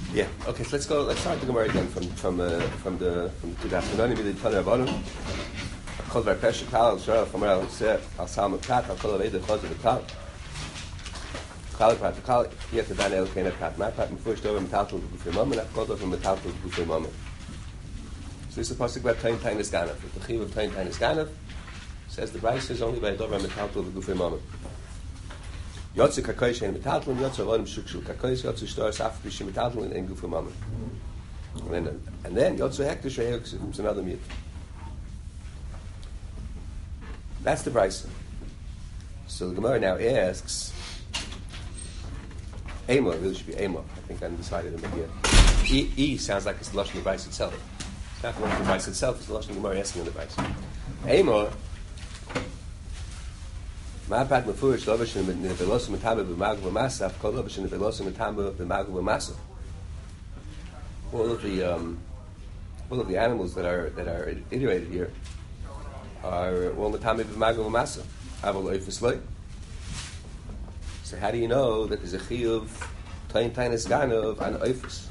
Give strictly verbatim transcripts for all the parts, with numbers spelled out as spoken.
Yeah. Okay. So let's go. Let's start the Gemara again from from uh, from the from the two Dafnani with the Tana Rabbanon. Kol var pesha kal shara from where I said I'll salm kat I'll call it the cause of the kal. Kal prat kal yet the Daniel came kat my pat first over metal to the moment I've called over metal to the moment. So this is supposed to be time time is ganav. The chiv of time time is ganav says the price is only by dover metal to the gufay moment. Yotze kakoy shein metaltlin, yotze avodim shuk shuk kakoy, yotze shtor saf b'shem metaltlin in gufay moment. And then, and then yotze hektish re'euk, it's another mute. That's the Brisa. So the Gemara now asks, Amo, it really should be Amo. I think I decided in the here. E, e sounds like it's the Lashon of the Brisa itself. It's not the Lashon of the Brisa itself, it's the Lashon of the Gemara asking in the Brisa. Amo, Ma'apat mefurish lovashin nevelosim metamu b'magu b'masa, kol lovashin nevelosim metamu b'magu b'masa. All of the um, all of the animals that are that are iterated here are all metamu b'magu b'masa. Aval oifus loy. So how do you know that there's a chiyuv tayin tainis ganov and oifus?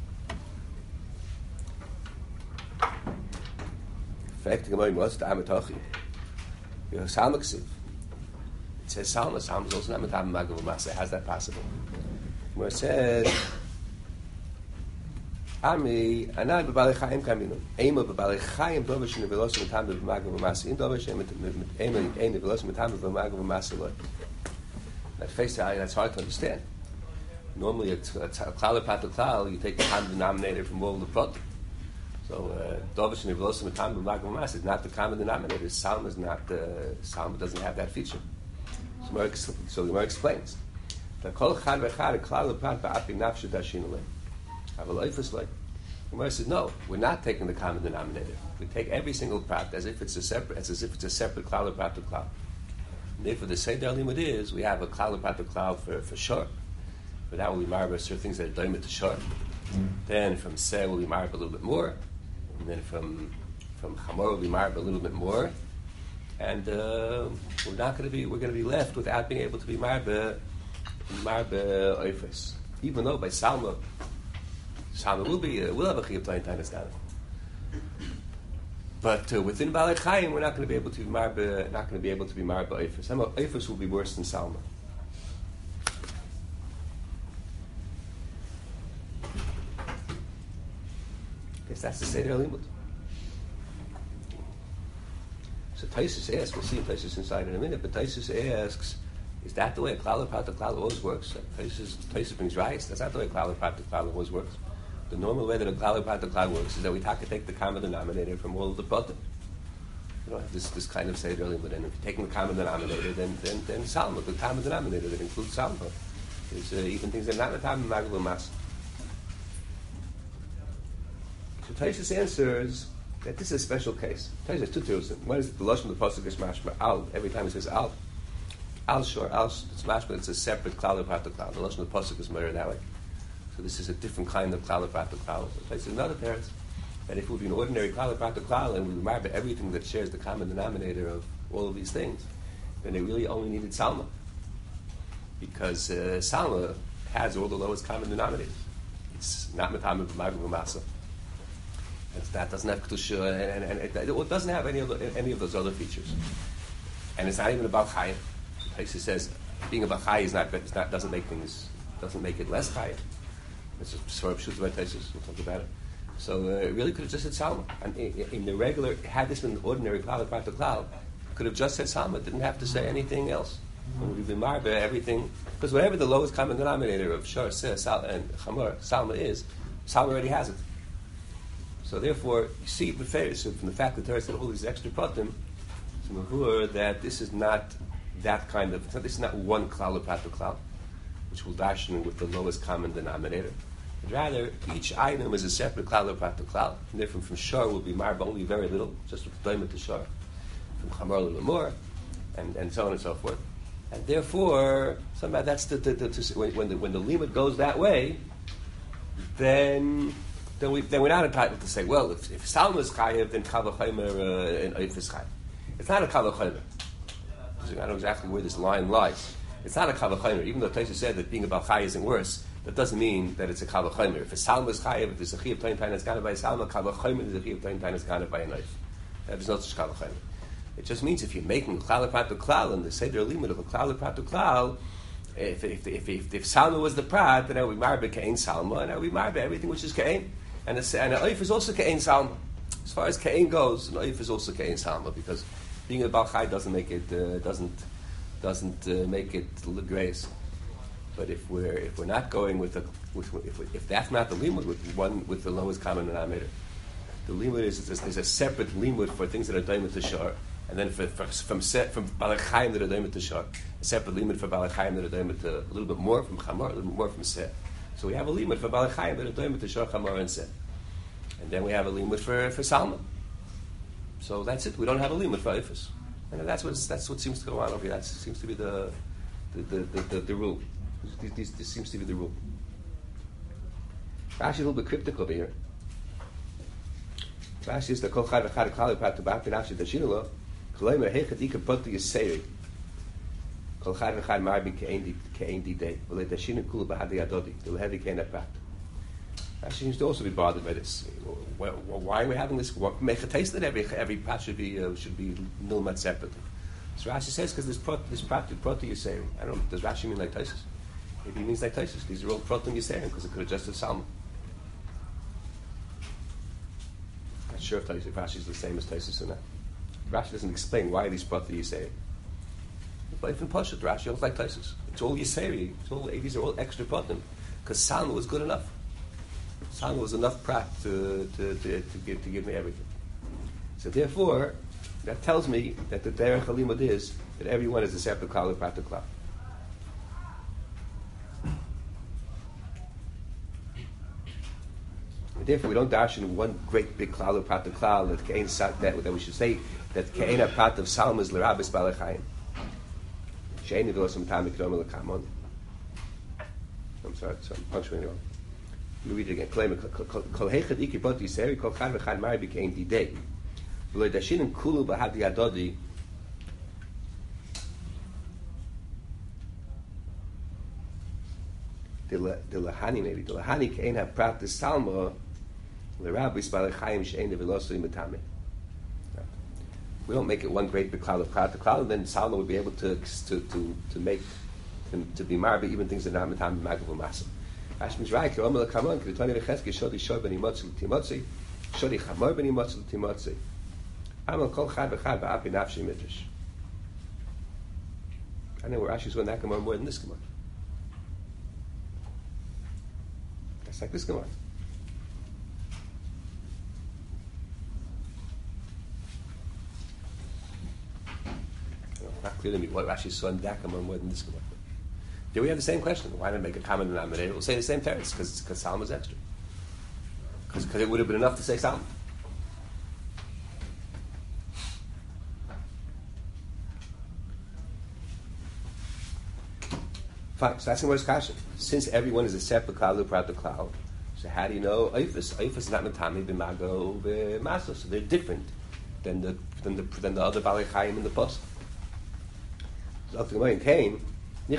Fact the Gemara must amatachi. You have samaksiv. It says Salma, Salma is also not Matam Magav Masa. How's that possible? Where it says, Ami, Anai B'Balei Chaim Kaminu. Eima B'Balei Chaim Dovashin Velosim Matam Magav Masa. In Dovashin Eima Eima Velosim Matam Magav Masa Loi. That face that's hard to understand. Normally, it's a klal pat klal. You take the common denominator from all the prot. So Dovashin Velosim Matam Magav Masa is not the common denominator. Salma is not. Uh, Salma doesn't have that feature. So the Gemara explains that kol chad v'chad klal l'prat ba'api nafshu dashin l'ay. Have a loifus like. The Gemara says no, we're not taking the common denominator. We take every single prat as if it's a separate, as if it's a separate klal l'prat to klal. And therefore, the seder limud is we have a klal l'prat to klal for for sure. But that will be marba certain things that are doimit to sure. Mm. Then from seh will be marba a little bit more, and then from from chamor will be marba a little bit more. And uh, we're not going to be. We're going to be left without being able to be marbe, marbe oifes. Even though by Salma, Salma will be. Uh, will have a chiyuv tayin tainis ganov. But uh, within Balei Chaim, we're not going to be able to be marbe. Not going to be able to be marbe oifes. Some oifes will be worse than Salma. I guess that's the seder limud. So Taisus asks, we'll see Taisus inside in a minute, but Taisus asks, is that the way a klal pat klal always works? Taisus, Taisus brings rice. That's not the way a klal pat klal always works. The normal way that a klal pat klal works is that we have to take the common denominator from all of the pratim. You know, this this kind of seder limud. But then if you're taking the common denominator, then then then salma, the common denominator that includes salma, is uh, even things that are not the time magav mas. So Taisus answers that this is a special case. There's two theories. One is the lashon of the pasuk is mashma al. Every time it says al, al shor al, it's mashma. It's a separate klal prat klal. The lashon of the pasuk is mirrored that way. So this is a different kind of klal prat klal. So there's another parents that if it would be an ordinary klal prat klal and we remember everything that shares the common denominator of all of these things, then they really only needed salma, because uh, salma has all the lowest common denominators. It's not matam b'magav b'masa. That doesn't have kedusha, and, and, and it, it doesn't have any of the, any of those other features. And it's not even about chayim. Taisus says being about chayim is not, is not doesn't make things doesn't make it less chayim. It's a sort of shoots by Taisus. We'll talk about it. So uh, it really could have just said salma. And in, in the regular, had this been an ordinary klal prat klal, could have just said salma. It didn't have to say anything else. When we've been marbe everything, because whatever the lowest common denominator of shor, seh, sal, and chamor, salma is, salma already has it. So therefore, you see from the fact that Torah said all these extra pratim, that this is not that kind of, this is not one klal prat klal, which will darshan with the lowest common denominator. But rather, each item is a separate klal prat klal. And therefore, from shor will be marba only very little, just with the to shor. From chamor a little more, and, and so on and so forth. And therefore, somehow that's the, the, the, the when, when the when the limit goes that way, then. Then, we, then we're not entitled to say, well, if, if Salma is chayiv, then Kal V'chomer uh, and Oif is chayiv. It's not a Kal V'chomer. I don't know exactly where this line lies. It's not a Kal V'chomer. Even though Tosha said that being about chayiv isn't worse, That doesn't mean that it's a kal v'chomer. If a salma is chayiv, if there's a chiyav toin tain that's gone by a salma, kal v'chomer is a chiyav toin tain that's gone by a knife. There's no such kal v'chomer. It just means if you're making klal pratu klal and the seder limud of a klal pratu klal, if if if if, if salma was the prat, then we marbe kein salma, and we marbe everything which is kein, and a, and a oif is also kein salma. As far as kein goes, an oif is also kein salma because being a balchai doesn't make it uh, doesn't doesn't uh, make it grace. But if we're if we're not going with a with, if we, if that's not the limud with one with the lowest common denominator, the limud is there's a separate limud for things that are daimut to shor, and then for, for from set from balachayim that are daimut to shor, a separate limud for balachayim that are daimut to a little bit more from chamor, a little bit more from set. So we have a limud for balachayim that are daimut to shor, chamor, and set, and then we have a limud for for salma. So that's it. We don't have a limud for ifus, and that's what that's what seems to go on over here. That seems to be the the the, the, the, the rule. This, this, this seems to be the rule. Rashi is a little bit cryptic over here. Rashi is the kol chai v'chad klal prat b'ap b'nafshi d'shinelo k'loimer hechat ikar potu yiseri kol chai v'chad marbi ke'ein di day v'le d'shinu kulu b'hadi adodi d'lehevi ke'en aprat. Rashi seems to also be bothered by this. Why are we having this? Make a taste that every every prat should be uh, should be nilmat separately. So Rashi says because this prat this prat potu yiseri. I don't know. Does Rashi mean like Taisus? Maybe he means like Taisus. These are all protum yiseri because it could have just said salma. Not sure if Taisus, if Rashi is the same as Taisus or not. Rashi doesn't explain why these protum yiseri. But if in Pashat, Rashi looks like Taisus. It's all yiseri. It's all these are all extra protum because salma was good enough. Salma was enough prat to to, to to give to give me everything. So therefore, that tells me that the derech halimud is that everyone is a separate klal prat to klal. Therefore, we don't dash in one great big klal prat to klal that kein sat that that we should say that kein a prat of salma is l'rabis balachayim. She'eni v'losam tam mikdom l'kamon. I'm sorry, so I'm punctuating wrong. Let me read it again. Claim kol hechad iki bot yiseri kol chad v'chad mari b'kein didei. V'lo dashin kulu b'hadi adodi. The lahani maybe the lahani kein have prat the salma l'rabis balachayim she'eni v'losam matame. We don't make it one great big cloud of cloud to cloud, and then salma would be able to to to to make to, to be marba even things that are not matame magav masa. Ashmish right, ki omer l'kamon, ki l'toni v'cheski shodi shor b'ni motzi l'timotzi, shodi chamor b'ni motzi l'timotzi. Amal kol chad v'chad ba'api nafshi midrash. I know where Rashi's going that Gemara more than this Gemara. That's like this Gemara. It's not clear to me what Rashi saw in that Gemara more than this Gemara. Here we have the same question. Why not make a common denominator? We'll say the same teretz because because salma is extra. Because it would have been enough to say salma. Fine. So that's the word's question. Since everyone is a separate klal prat to klal, so how do you know oifus? Oifus is not matami b'mago b'maso, so they're different than the than the than the other balei chayim in the pasuk. So the Gemara came. So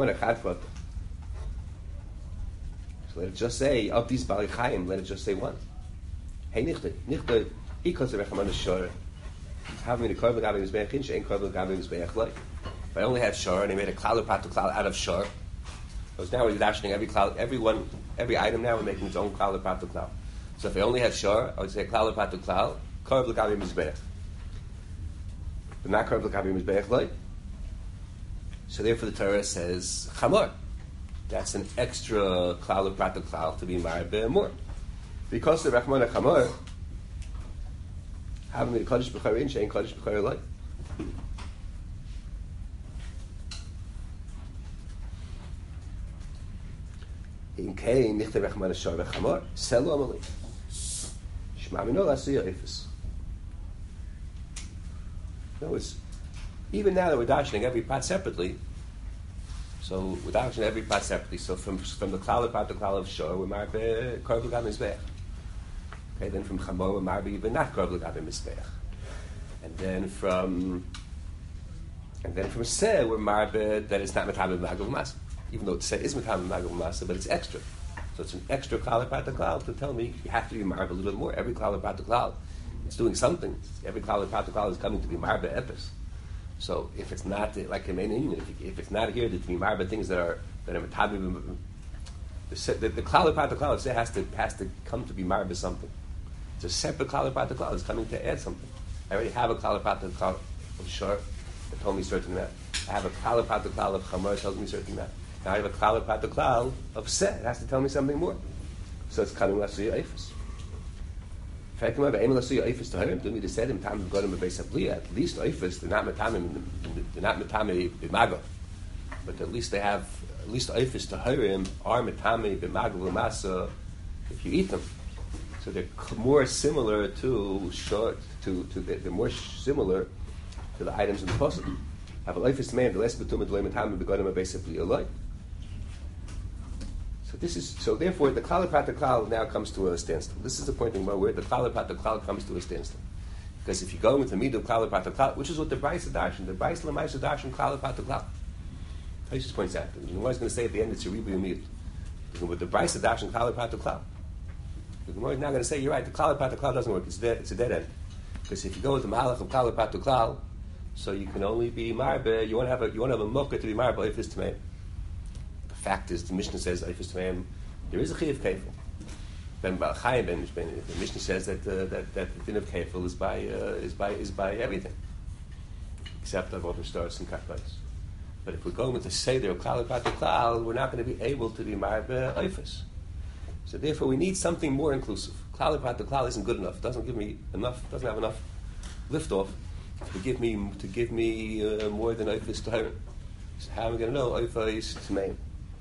let it just say of these balei chayim. Let it just say one. Hey nichte nichte ikos rechman shor. Have me the korban gavim mizbeach she'en korban gavim mizbeach like. If I only had shor and he made a klal prat to klal out of shor, because now we're dashing every klal, every one, every item. Now we're making its own klal prat to klal. So if I only had shor, I would say klal prat to klal korban gavim mizbeach. But not korban gavim mizbeach like. So therefore the Torah says chamor. That's an extra klal of prat to klal to be marbe more. Because the rachman chamor, having the kodesh b'chayr in she'en kodesh b'chayr like. In kain nichte rachman shor v'chamor selu amali. Shema mino l'asuya ifus. No, it's even now that we're dashing every part separately, so we're dashing every part separately. So from from the klal part to klal of shor, we're marbe korban gavim mizbeach. Okay, then from chamor we're marbe even not korban gavim mizbeach, and then from and then from seh we're marbe that it's not matabel magav mas. even though it said is Matam B'Magav L'Masa, but it's extra. So it's an extra Klal Prat Klal to tell me you have to be Marba a little bit more. Every Klal Prat Klal, it's doing something. Every Klal Prat Klal is coming to be Marba Epis. So if it's not like a main union, if, if it's not here to be Marba things that are that are Matabi, the the, the Klal Prat Klal has to has to come to be Marba something. It's a separate Klal Prat Klal. It's coming to add something. I already have a Klal Prat Klal of Shor that told me certain that. I have a Klal Prat Klal of Chamor that tells me certain that. Now I have a Klal Prat Klal of Seh. It has to tell me something more. So it's coming Lasuya Eifus. At least Eifus, they're not Matamim, they're not Matamim B'Magav. But at least they have, at least Eifus to Hirim are Matamim B'Magav L'Masa if you eat them. So they're more similar to short, to, to they're more similar to the items in the puzzle. Have a Eifus man, the less Matumah, the less Matamim B'Godim basically alike. So this is so. Therefore, the Klal Prat Klal now comes to a standstill. This is the point where the Klal Prat Klal comes to a standstill, because if you go with the middle Klal Prat Klal, which is what the Brayso Darshan, the Brayso L'Maisa Darshan Klal Prat Klal, I just points out. The Gemara is going to say at the end it's a Ribu Yomid. With the Brayso Darshan Klal Prat Klal, the Gemara is now going to say you're right. The Klal Prat Klal doesn't work. It's dead. It's a dead end. Because if you go with the Mahalach of Klal Prat Klal, so you can only be Marbe. You want to have a you want to have a Mocha to be Marbe if it's Tamei. Fact is, the Mishnah says Eifus Tmeim, there is a Chiyuv Kefil. Ben Baal Chaim Ben Mishbein, the Mishnah says that uh, that that the din of Kefil is by uh, is by is by everything, except of other stars and Kakbais. But if we're going with the Seder of Klal Prat Klal, we're not going to be able to be Marbe Eifus. So therefore, we need something more inclusive. Klal Prat Klal isn't good enough. Doesn't give me enough. Doesn't have enough liftoff to give me to give me uh, more than Eifus to Hiram. So how am I going to know Eifus Tmeim?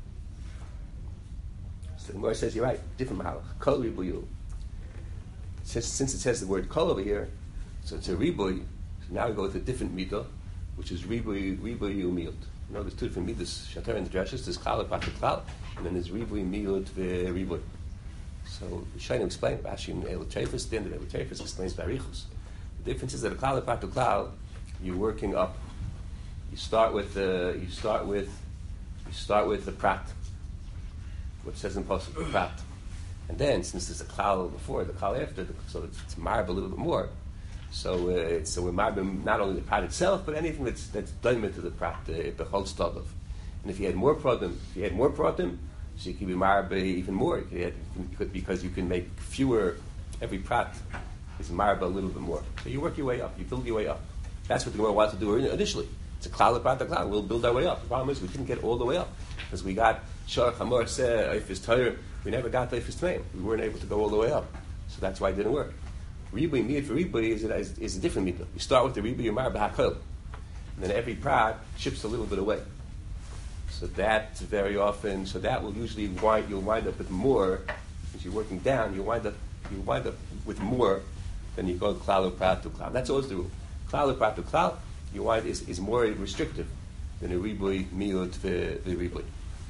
So the Gemara says, you're right, different mahalach. Kol ribuyu. Since it says the word kol over here, so it's a ribuy, so now we go with a different midah, which is ribuy, ribuyu miyut. You know, there's two different midahs, shatar and drashes, there's klal, pat, klal, and then there's ribuy, miyut, ribuy. So, Shainim explained, Rashi in Eilut Teifus, the end of Eilut Teifus explains Barichus. The difference is that a klal, pat, klal, you're working up. You start with the, you start with, you start with the prat, what says in Pasuk Prat, and then since there's a klal before, the klal after, the, so it's, it's marb a little bit more. So uh, it's, so we're marbing not only the prat itself, but anything that's that's done into the prat, uh, the whole stadov. And if you had more pratim, if you had more pratim, so you could be marb even more. You could, add, you could, because you can make fewer. Every prat is marb a little bit more. So you work your way up, you build your way up. That's what the Gemara wanted to do initially. It's a klal prat the klal. We'll build our way up. The problem is we didn't get all the way up because we got Shor Chamor Seh Eifus Torah. We never got to Eifus Tmeim. We weren't able to go all the way up, so that's why it didn't work. Ribuy miyut for ribuy is, is, is a different midah. You start with the ribuy yomar b'hakol, and then every prat chips a little bit away. So that very often, so that will usually wind you'll wind up with more. As you're working down, you wind up you wind up with more than you go klal prat to klal. That's always the rule. Klal prat to klal, you wind is, is more restrictive than a ribuy miyut for the ribuy.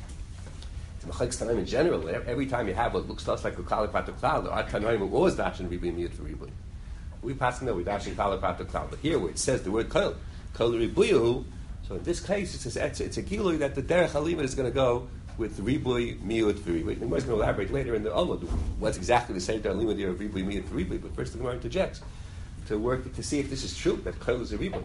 In general, every time you have what looks to us like a klal prat to klal, our Tanoim will always dash in ribuy miyut for ribuy. We pass in there, we dash in klal prat to klal. But here, where it says the word kol, kol ribuyu, so in this case, it says it's, it's a gilui that the derech halimit is going to go with ribuy miyut for ribuy. The Gemara is going to elaborate later in the Omud what's exactly the same derech halimit here of ribuy miyut for ribuy. But first, the Gemara interjects to work to see if this is true that kol is a ribuy.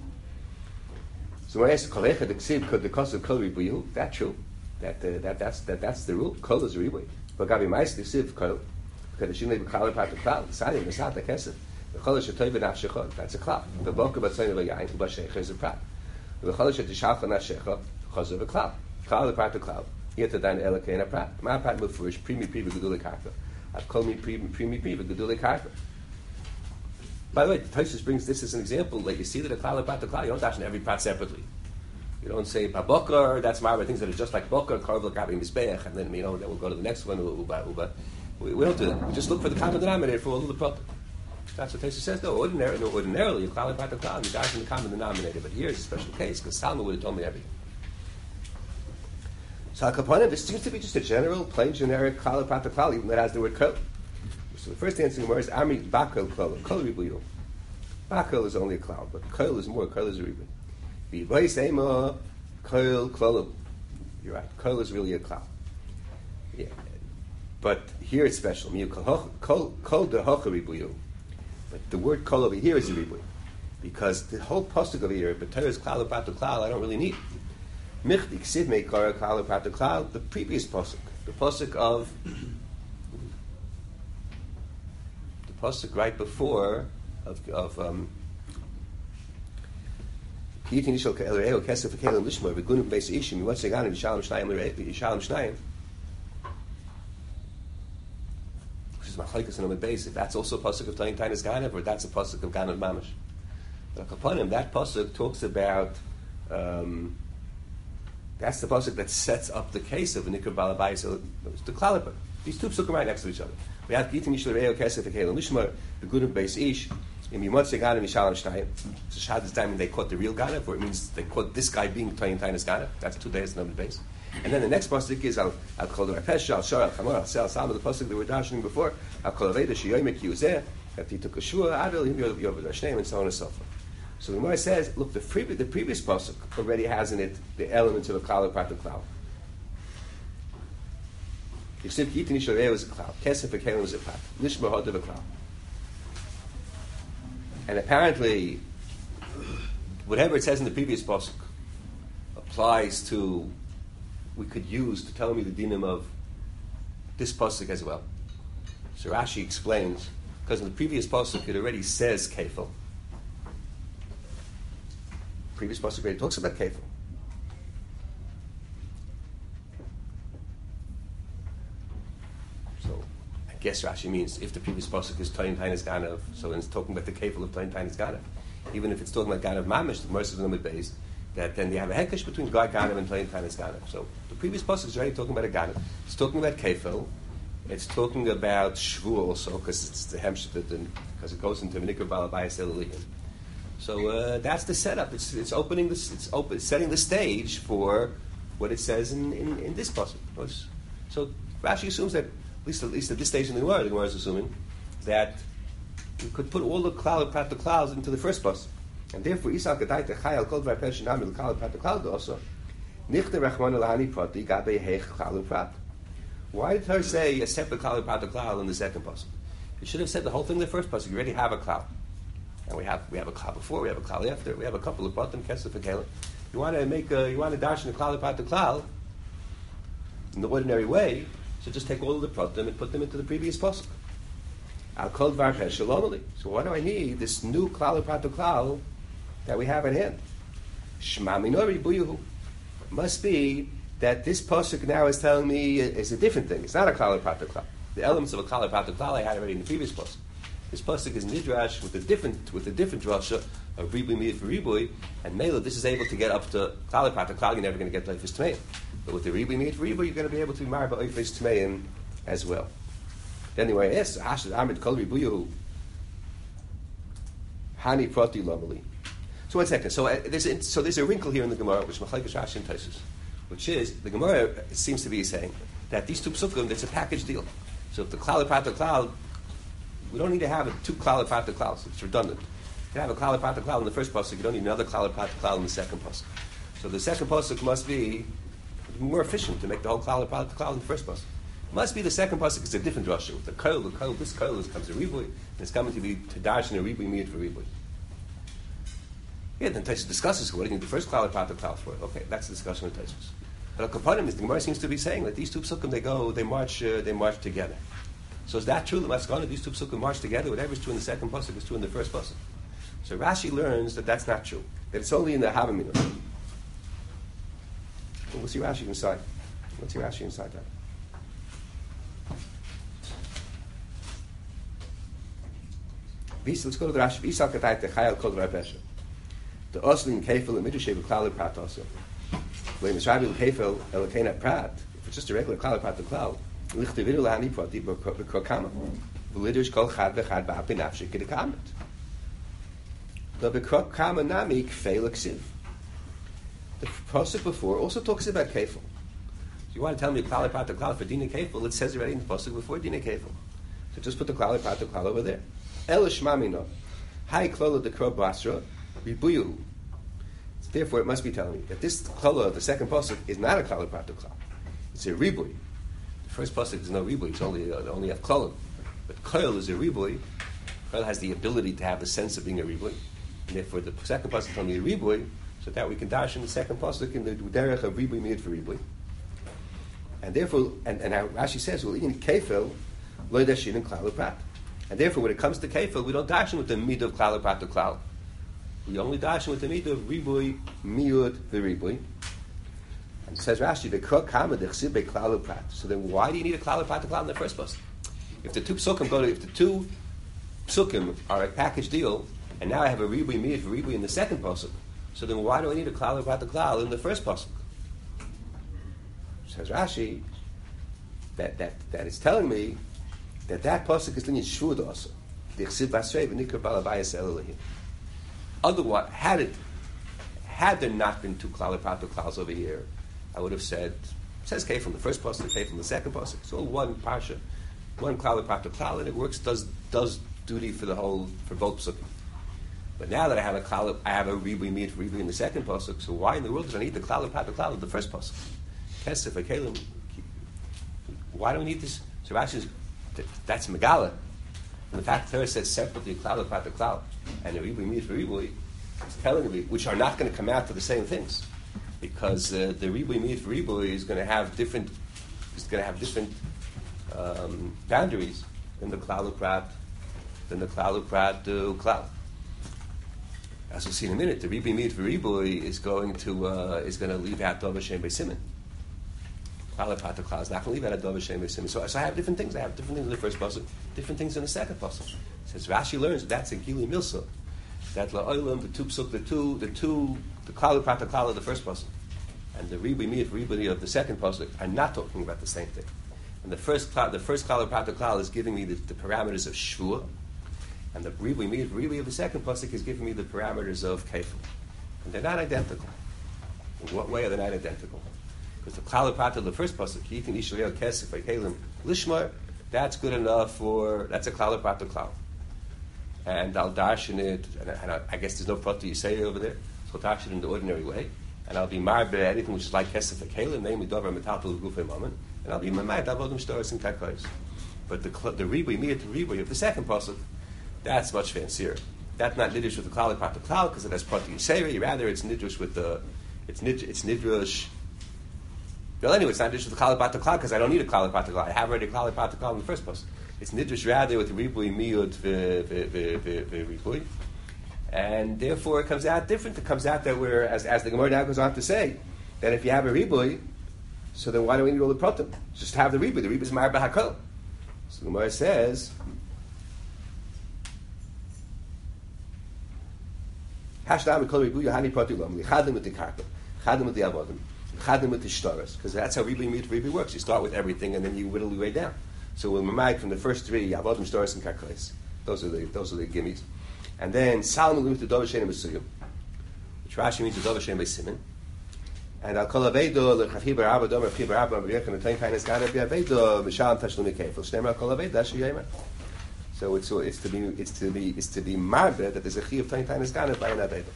So when I ask kolecha the ksiv could the cost of kol ribuyu, that's true. That, uh, that that's that that's the rule. Kol is a ribuy. But gabi ma'is the siv kol because she may be klal pat to klal. Sadi misat the kesef. The kol is shetoy v'nafshechot. That's a klal. The boka b'tzayin v'yayin b'sheicha is a prat. The kol is shetishach v'nafshecha chazav a klal. Klal pat to klal. Yet dain elakei a prat. Ma prat mufurish primi pri v'gedulei karka. At kol mi primi primi pri v'gedulei karka. By the way, Tosfos brings this as an example. Like you see that a klal pat to klal, you don't dash in every prat separately. You don't say Babokar, that's marba, things that are just like Bokar, Karvel, Gabi, Mizbeach, and then, you know, then we'll go to the next one, Uba, Uba. We, we don't do that. We just look for the common denominator for all of the pratim. That's what Tosfos says. No, ordinarily, no, ordinarily, you call it Pat Klal, you dash in the common denominator. But here is a special case, because Salma would have told me everything. So, Al-Kaponim, this seems to be just a general, plain, generic Klal Pat Klal, even that has the word Kol. So the first answer is Ami Bakol Kol, Kol Ribuyu. Bakol is only a cloud, but Kol is more, Kol is a ribuy. V'yibayis ema kol klalu. You're right. Kol is really a klal. Yeah. But here it's special. Kol de hocha ribuyu. But the word kol over here is a ribuyu. Because the whole pasuk over here, but Torah is klal u'prat klal, I don't really need. Michdik sid meikara klal u'prat klal, the previous pasuk. The pasuk of... The pasuk right before of... of um, This is machlekes and base. If that's also a pasuk of Tayin Tainis Ganav, or that's a pasuk of Ganav Mamash. But upon him, that pasuk talks about. Um, that's the pasuk that sets up the case of a Nikra Balabai. So the Klalipa. These two psukim right next to each other. We have Gitin Yishal Reo Kesef Kelim Lishmar, the Gunim Beis Ish. In Yimotze Ganav Yishalam Shnayim. So Shad is time they caught the real Ganav, or it means they caught this guy being Tayin Tainis Ganav. That's two days number base. And then the next pasuk is Al Al Kol Rapesh Al Shar Al Chamor Al Sel Sam, the pasuk that we're dashing before Al Kol Aveda Sheyomek Yuzeh that he took a shua Adel Him Yod Yod Shneim and so on and so forth. So the Gemara says, look, the previous the previous pasuk already has in it the elements of a klal part of klal. Yisib Yitin Yisharei was a klal, Kesef Kelim was a prat, Lishma Hod of a klal. And apparently, whatever it says in the previous pasuk applies to. We could use to tell me the dinim of this pasuk as well. So Rashi explains, because in the previous pasuk it already says kefil. Previous pasuk already talks about kefil. So I guess Rashi means if the previous pasuk is Tayin Tainis Ganav, so then it's talking about the kefil of Tayin Tainis Ganav. Even if it's talking about Ganav Mamish, the Mercer limit based. That then they have a hekesh between God Ganav and Tayin Tainis Ganav. So the previous pasuk is already talking about a Ganav. It's talking about kefil. It's talking about shvu also because it's the hemsh because it goes into Nikra Balabayas Eliliyim. So uh, that's the setup. It's it's opening this. It's open setting the stage for what it says in, in, in this pasuk. So Rashi assumes that at least at least at this stage in the Gemara, the Gemara is assuming that you could put all the klal prat the klals into the first pasuk. And therefore, Isal Kedai Techayal Kol Dvar Pesh Nami L'Kal Prat L'Kal also Nichte Rachman L'Hani Prati Gabe Heich Klal Prat. Why did her say a separate Klal Prat L'Kal in the second pasuk? You should have said the whole thing in the first pasuk. You already have a klal, and we have we have a klal before, we have a klal after, we have a couple of pratim Kesef and Kelim. You want to make a, you want to dash in the Klal Prat L'Kal in the ordinary way, so just take all of the pratim and put them into the previous pasuk. Al Kol Dvar Pesh Shalom. So why do I need this new Klal Prat L'Kal that we have at hand? Shema minori buyuhu. Must be that this pasuk now is telling me is a different thing. It's not a klal prat klal. The elements of a klal prat klal I had already in the previous pasuk. This pasuk is nidrash with a different with a different drasha of ribui miyit for ribui, and mela this is able to get up to klal prat klal. You're never going to get to oifis tmeim, but with the ribui miyit for ribui, you're going to be able to be married by oifis tmeim as well. Then anyway, yes, hashad amid kol ribuyuhu hani prati lamali. So one second. So uh, there's a, so there's a wrinkle here in the Gemara, which Machlekes Rashi and Tosfos, which is the Gemara seems to be saying that these two psukim, it's a package deal. So if the klal prat klal, we don't need to have a two klal prat klal. It's redundant. You can have a klal prat klal in the first pasuk. You don't need another klal prat klal in the second pasuk. So the second pasuk must be more efficient to make the whole klal prat klal in the first pasuk. Must be the second pasuk is a different drasha. With the kol, the kol, this kol comes a ribui, and it's coming to be to dash in a ribui miyut for ribui. Yeah, then Tosfos discusses what do you need the first klal prat klal for? Okay, that's the discussion with Tosfos. But Kapanim is the Gemara seems to be saying that these two psukim they go, they march, uh, they march together. So is that true? The Maskana, these two psukim march together. Whatever is true in the second pasuk is true in the first pasuk. So Rashi learns that that's not true. That it's only in the Havamina. Well, we'll see Rashi inside. Let's see Rashi inside that. Let's go to the Rashi. V'isal katay techayal kol rabesha. The oslin kefil and midrashay v'klal prat also. When Misrabi kefil elokena prat, if it's just a regular klal prat klal, lichtavidu lahani prati b'krokama. V'lidish kol chad v'chad ba'api nafshik kedekamet. The b'krokama nami kfeil ksiv. The pasuk before also talks about kefil. You want to tell me klal prat klal for dina kefil? It says already in the pasuk before dina kefil. So just put the klal prat klal over there. El shmamino, hai klola de krov basra, ribuyu. It Therefore, it must be telling me that this klala, the second pasuk, is not a klala prato klal. It's a ribui. The first pasuk is no ribui; it's only uh, only have klalim. But koil is a ribui. Koil has the ability to have the sense of being a ribui, and therefore the second pasuk is only a ribui, so that we can dash in the second pasuk in the derech of ribui miyad for ribui. And therefore, and, and how Rashi says, well, in kefil lo dashin in klal prat. And therefore, when it comes to kefil, we don't dash with the mid of klal prat to klal. We only dash with the mid of ribui miyud v'ribui. And says Rashi, v'kra kama dechsib beklal prat. So then, why do you need a klal prat to klal in the first pasuk? If the two psukim go to, if the two psukim are a package deal, and now I have a ribui miyud v'ribui in the second pasuk, so then why do I need a klal prat to klal in the first pasuk? Says Rashi, that that that is telling me that that pasuk is linear shvud also. Dechsib basrei v'nikra balabayas elolahim. Otherwise, had it, had there not been two klal prato klals over here, I would have said, it says K from the first pasuk, K from the second pasuk. It's all one parsha, one klal prato klal, and it works, does does duty for the whole, for both pasukim. But now that I have a klal, I have a ribui miyad for ribui in the second pasuk, so why in the world do I need the klal prato klal in the first pasuk? Kesef, Akalim, why do we need this? So Rashi is, that's Megala. And the fact that Torah says separately klal prato klal and the ribui miyad for ribui, it's telling me, which are not going to come out to the same things, because uh, the ribui miyad for ribui is going to have different, is going to have different um, boundaries than the klal prat, than the klal prat uh, klal. As we'll see in a minute, the ribui miyad for ribui is going to uh, is going to leave out Dov Hashem Beisimin. Klal prat klal is not going to leave out Dov Hashem Beisimin. So, so I have different things. I have different things in the first pasuk, different things in the second pasuk. Says Rashi learns that's a gili milsa. That la'olam, the two psuk, the two, the two, the klal prat klal of the first pasuk, and the ribui miyad for ribui of the second pasuk are not talking about the same thing. And the first, the first klal prat klal is giving me the, the parameters of shvua, and the ribui miyad for ribui of the second pasuk is giving me the parameters of kefil, and they're not identical. In what way are they not identical? Because the klal prat of the first pasuk, yitin ishayel kesef v'kelim lishmar, that's good enough for, that's a klal prat klal. And I'll dash in it, and, I, and I, I guess there's no prati yisei over there, so I'll dash it in the ordinary way, and I'll be marbe anything which is like kesef v'kelim, namely dover metaltal gufei moment, and I'll be mamayt avodim shtoros and kakos. But the the ribui miyad to ribui of the second pasuk, that's much fancier. That's not nidrush with the klal prat klal because it has prati yisei. Rather, it's nidrush with the it's nid, it's nidrush. Well, anyway, it's not nidrush with the klal prat klal because I don't need a klal prat klal. I have already a klal prat klal in the first pasuk. It's nidrush rather with the ribui miyud v'ribui, and therefore it comes out different. It comes out that we're, as, as the Gemara now goes on to say, that if you have a ribui, so then why do we need all the pratim? Just have the ribui. The ribui is mar b'hakol. So the Gemara says, Hashdam v'kol ribui yohani prati lom lichadim with the karka, chadim with the avodim, chadim with the shtaros, because that's how ribui miyud ribui works. You start with everything and then you whittle your way down. So we'll mamag from the first three, Avodim, Shtoros, and Karkos. Those are the those are the gimmies. And then Salomon moved to Dov Hashem Besuyim, which Rashi means to Dov Hashem Besimin. And Al Kol Avedo Lechafi Barabba Dom Rafi Barabba Mariach and the Tain Kainas Gana Bi Avedo Mishalim Tashlumi Kefil Shneimar Al Kol Avedo That's Yemer. So it's so it's to be it's to be it's to be marbe that there's a chi of Tain Kainas Gana by an Avedo.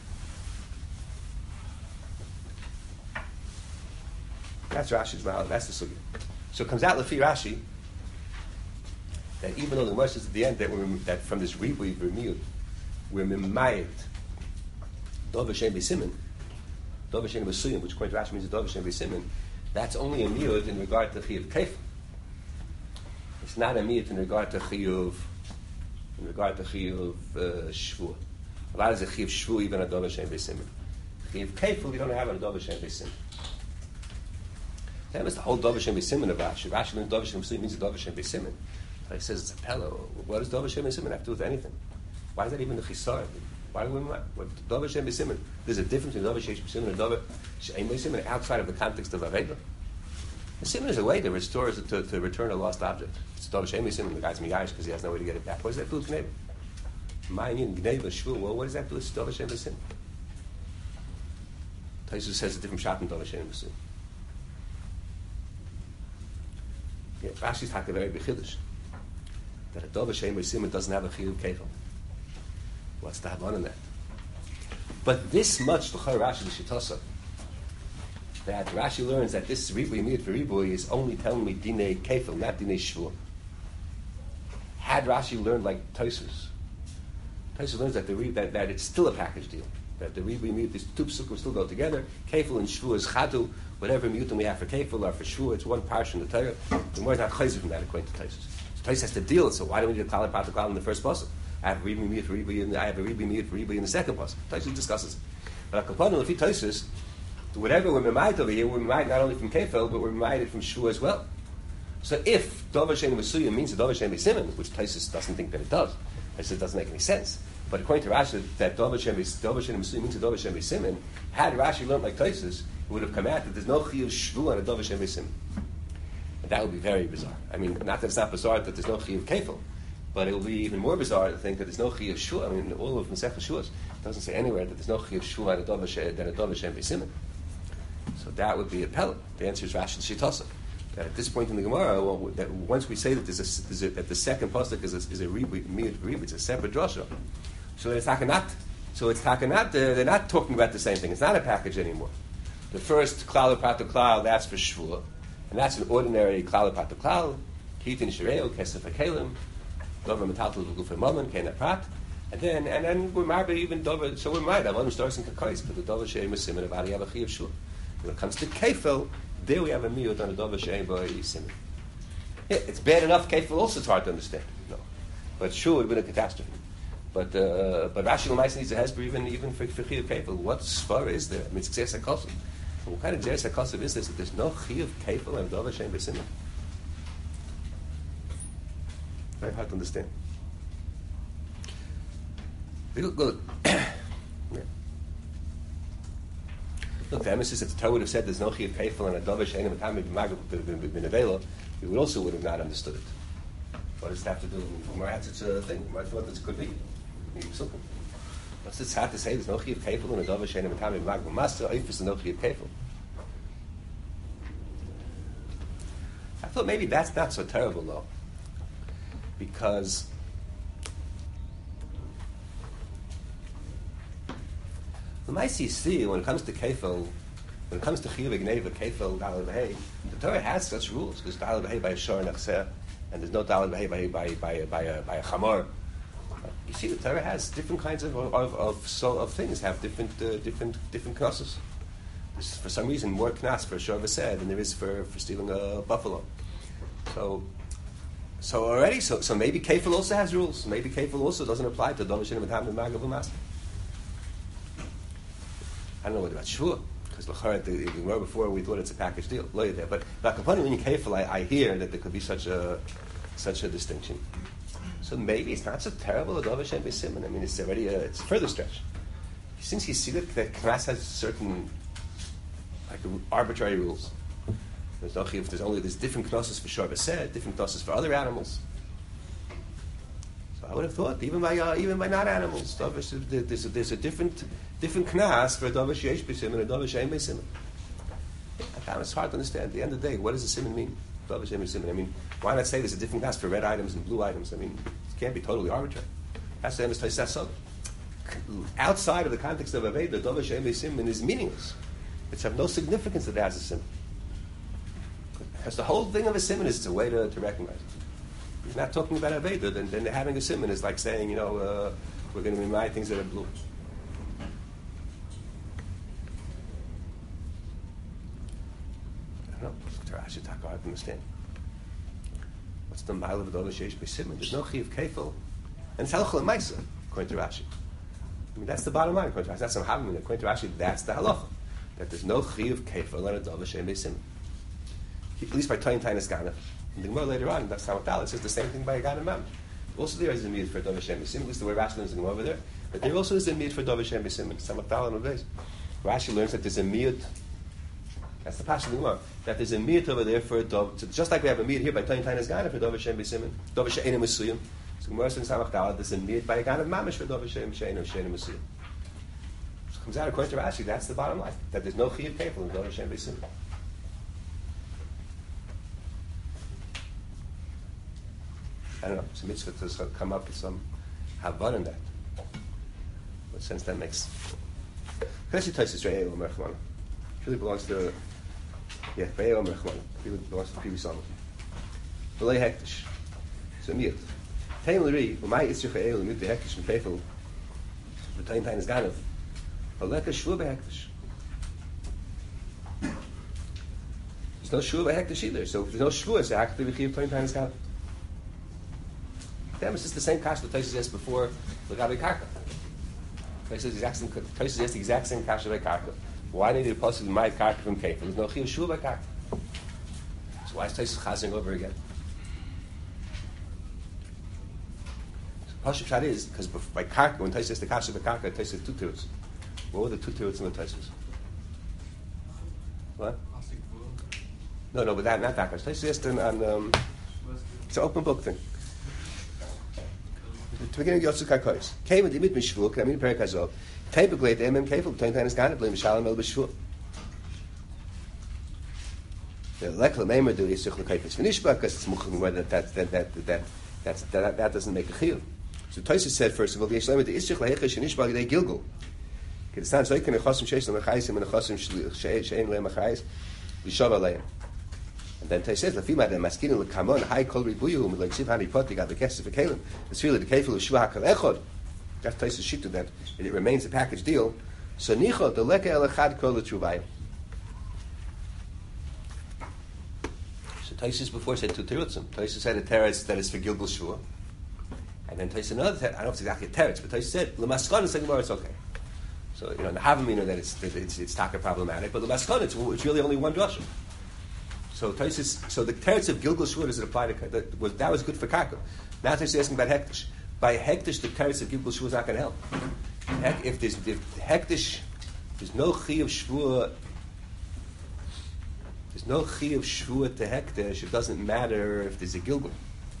That's Rashi's mahal. That's the sugya. So it comes out Lefi Rashi that even though the Gemara says at the end that we're that from this ribui v'rmiyud we're mimayit Dov Hashem B'Simin, Dov Hashem B'Suyim, which according to Rashi means Dov Hashem B'Simin, that's only a miyud in regard to chiyuv kefil. It's not a miyud in regard to chiyuv in regard to chiyuv uh, shvua. A lot is a chiyuv shvua even a Dov Hashem B'Simin. Chiyuv kefil you don't have a Dov Hashem B'Simin. That was the whole Dov Hashem B'Simin of Rashi. Rashi means Dov Hashem B'Suyim means Dov Hashem B'Simin. He says it's a pillow. What does Dov Hashem B'Simin have to do with anything? Why is that even the chisar? Why do we what Dov Hashem B'Simin? There's a difference between Dov Hashem B'Simin and Dov Hashem B'Simin outside of the context of Aveda. The Simin is a way to restore to, to return a lost object. It's Dov Hashem B'Simin. The guy's miyash because he has no way to get it back. What does that do with Gneva? Ma'ayin Gneva Shvu. Well, what does that do with Dov Hashem B'Simin? Taisus says a different shot in Dov Hashem B'Simin. Yeah, Rashi's talking very bechiddush. That a Dov Hashem B'Simin doesn't have a chiyuv kefil. What's the havan in that? But this much, l'chai Rashi l'shitasa, that Rashi learns that this ribui miyut for ribui is only telling me dinei kefil, not dinei shvua. Had Rashi learned like Tosfos, Tosfos learns that the that, that it's still a package deal. That the ribui miyut, these two psukim still go together. Kefil and shvua is chadu. Whatever miyutim we have for kefil or for shvua, it's one parsha in the Torah. The more is not chayzer from that according to Tosfos. So Tosfos has to deal. So why don't we do klal pat klal in the first pasuk? I have a ribui miyut for ribui, and I have a ribui miyut for ribui in the second pasuk. Tosfos discusses. But akapanim lefi Tosfos, whatever we're memayit over here, we're memayit not only from kefil, but we're memayit from shvua as well. So if Dover Shem Mesuyim means Dover Shem Simon, which Tosfos doesn't think that it does, Tosfos doesn't make any sense. But according to Rashi, that Dover Shem Mesuyim means Dover Shem Simon. Had Rashi learned like Tosfos, it would have come out that there's no chiyuv shvu on a Dover Shem Simon. And that would be very bizarre. I mean, not that it's not bizarre that there's no chiyuv kefil, but it will be even more bizarre to think that there's no chiyuv shvu. I mean, all of Masechah Shuas doesn't say anywhere that there's no chiyuv shvu on a Dover Shem than a Dover Shem Simon. So that would be a pellet. The answer is Rashi Shitasa. That at this point in the Gemara, well, that once we say that there's a, there's a, that the second pasuk is a, is a ribui, miyut ribui, it's a separate drasha. So it's takanat. So it's takanat. Uh, they're not talking about the same thing. It's not a package anymore. The first klal prat klal, that's for shvua, and that's an ordinary klal prat klal. Kitin shireo kesef hakelim, dover metaltel v'gufay mammon kena prat, and then and then we're married even dover. So we're married. Avodim stars in kakais, but the dover sheim is siman about yav achiv shvua. When it comes to kefil, there we have a miyut on a dover sheim by siman. Yeah, it's bad enough. Kefil also it's hard to understand. No, but sure, it would have been a catastrophe. But uh, but Rashi L'maisa needs a hesper even even for for chiyuv kefil. What svara is there? I mean, it's gzeres hakosov. What kind of gzeres hakosov is this? That there's no chiyuv kefil and dover sheim b'siman. Very hard to understand. Look, look. Yeah. Look, the emphasis if the Torah would have said there's no chiyuv kefil and a dover sheim b'tamid b'magav, we would also would have not understood it. What does it have to do with Gemara had such a thing? I thought this could be. What's this hard to say? There's no chiyuv kefil and a dover shein and tamid magma master. Oifus and no chiyuv kefil. I thought maybe that's not so terrible though, because the Maisi see when it comes to kefil, when it comes to chiyuv gneva kefil dalad v'hei, the Torah has such rules because dalad v'hei by a shor nachser, and there's no dalad v'hei by by by by a, by a chamor. You see, the Torah has different kinds of of of, so, of things have different uh, different different knasses. There's for some reason more knas for a shor v'seh than there is for, for stealing a buffalo. So, so already, so so maybe kefil also has rules. Maybe kefil also doesn't apply to dover shein and tamid magav u'master. I don't know what about shvua, because l'chara the Gemara before we thought it's a package deal. Lo there, but Vakapani when you kefil, I, I hear that there could be such a such a distinction. So maybe it's not so terrible a dover shein b'siman. I mean, it's already a, it's a further stretch. Since you see that that Knas has certain like arbitrary rules. There's no chiyuv. There's only there's different knasses for shor v'seh, different knasses for other animals. So I would have thought even by uh, even by not animals, there's a, there's a, there's a different different knas for a dover sheish b'siman and a dover shein b'siman. It's hard to understand. At the end of the day, what does the siman mean? Dover shein b'siman. I mean, why not say there's a different knas for red items and blue items? I mean, it can't be totally arbitrary. That's the emphasize that so. Outside of the context of Aveda, the dover shein b'siman is meaningless. It's have no significance that it has a siman. Because the whole thing of a siman is it's a way to, to recognize it. He's not talking about Aveda, then, then having a siman is like saying, you know, uh, we're going to remind things that are blue. I don't know. Rashi Taka, I understand. What's the mile of a dover sheish b'siman? There's no chiyuv kefil, and it's halachah l'maisa, according to Rashi. I mean, that's the bottom line, according to Rashi. That's some having according to Rashi, that's the halacha. That there's no chiyuv kefil and a dover shein b'siman. At least by Toyin Tainas Gana. In the Gemara later on, that's how it says the same thing by a Gana Mam. Also there is a miyut for dover shein b'siman. At least the way Rashi learns in the Gemara over there. But there also is a miyut for dover shein b'siman. Samatala and Obeis. Rashi learns that there's a miyut. That's the passion of the Gemara. That there's a miyut over there for a dover. So just like we have a miyut here by Toyin Tainas Gana for dover shein b'siman. Dover shein mesuyim. So Gemara says in Samatala there's a miyut by a Gana Mamish for dover shein shein or shein mesuyim. So it comes out according to Rashi. That's the bottom line. That there's no chiyuv kefil in dover shein b'siman. I don't know, it's a mitzvah to come up with some havan in that. What sense that makes? Kasi Taisus Re'eo Merchmana. It really belongs to, yeah, Re'eo Merchmana. It really belongs to the previous song. Belay Hektish. So Miut. Taim Liri, Umay Itzrich Re'eo, Miut the Hektish and Faithful. The Taim Tain is Ganav. Aleka Shua Behektish. There's no Shua Behektish either. So if there's no Shua, it's actually Vichiv Taim Tain is Ganav. Damn, it's just the same kasha that Taisus asked before Lagabe Karka. Taisus asked the exact same kasha by Karka. Why did he possibly my Karka from Kefil? There's no Chiyuv Shua by Karka. So why is Taisus chazing over again? So Pashup Shad is, because by Karka, when Taisus asked the kasha by Karka, Taisus had two teruts. What were the two teruts in the Taisus? What? No, no, but that, not that kasha. Taisus asked on, on um, it's an open book thing. To begin with Yotzuk HaKoyes. Came with the Mit Mishvul, can I mean Perik Hazov. Typically, the M M Kefil, Tain Tain is Ganav, blame Shalom El B'Shvul. The Lekla Meimer do Yisruch L'Kayfetz V'Nishba, because it's Muchim, whether that, that, that, that, that's, that, that doesn't make a Chiyuv. So Tosis said, first of all, the Yisrael, the Yisruch L'Hechesh V'Nishba, L'Dei Gilgul. It's not so you can Nechosim Sheish L'Mechayim and Nechosim Shein L'Mechayim, L'Shav Aleim. And then Tay says, "Lafima de maskinin lekamon high kol ribuyu like siv hani poti got the kesef v'kelim. It's really the kefil of shua hakal echod. That's Taisus shit to that. It remains a package deal. So nicho the leka el echad kol l'truvayu." So Taisus before said two terutzim. Taisus said a teretz that is for Gilgul Shua, and then Taisus another teretz. I don't know if it's exactly a teretz, but Taisus said l'maskon is saying it's okay. So you know, the havamina that it's that it's it's taka problematic, but the maskon it's, it's really only one drasha. So Taisus, so the teretz of Gilgul Shua does it apply to that was that was good for Karka. Now Taisus is asking about Hektish. By Hektish, the teretz of Gilgul Shua is not going to help. Heck, if there's if Hektish, there's no chi of Shua. There's no chi of Shua to Hektish. It doesn't matter if there's a Gilgul.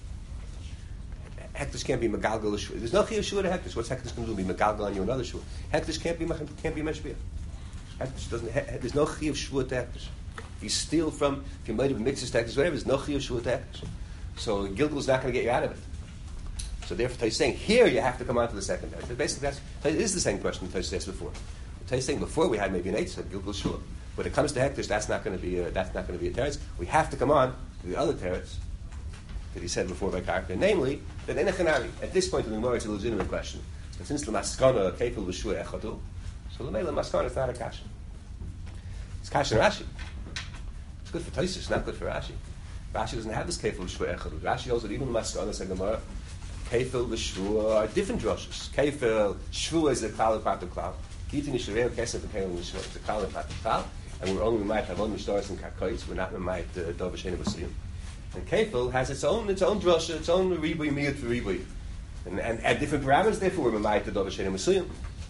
Hektish can't be Megalgal Shua. There's no chi of Shua to Hektish. What's Hektish going to do? Be Megalgal on you another Shua. Hektish can't be can't be Meshbiach. Hektish doesn't. There's no chi of Shua to Hektish. If you steal from, if you might have mixed his whatever, there's no chiyuv shua tekish. So Gilgul's not going to get you out of it. So therefore, Taisus saying here you have to come on to the second teretz. Basically, that's it is the same question that Taisus asked before. Taisus saying before we had maybe an eight said Gilgul shua. When it comes to hektish, that's not going to be a, that's not going to be a teretz. We have to come on to the other teretz that he said before by Karka, namely that in a chanari. At this point in the Gemara, it's a legitimate question. But since the maskana kefil b'shua echadu, so the mele maskana is not a kasha. It's kasha Rashi. It's good for Taisus, not good for Rashi. Rashi doesn't have this kefil l'shua echad. Rashi knows that even the maskana said Gemara, kefil l'shua are different drushes. Kefil shua is a klal part of klal. Gitin yishrei kesef kefil l'shua is a klal part of klal, and we're only might have only stars and karkois. We're not might dov v'shenim v'siyim. And kefil has its own its own drusha, its own ribui miyut for ribui, and and at different parameters. Therefore, we're might dov v'shenim v'siyim.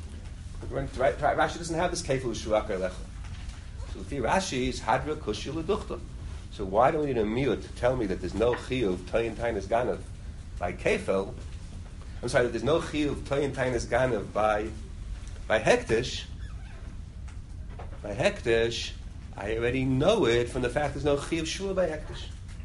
Rashi doesn't have this kefil l'shua lecha. So the Rashi is hadra kushya l'duchta. So why do we need a miyut to tell me that there's no chiyuv tayin tainis ganav by kefil? I'm sorry, that there's no chiyuv tayin tainis ganav by by hektish. By hektish, I already know it from the fact there's no chiyuv shua by hektish.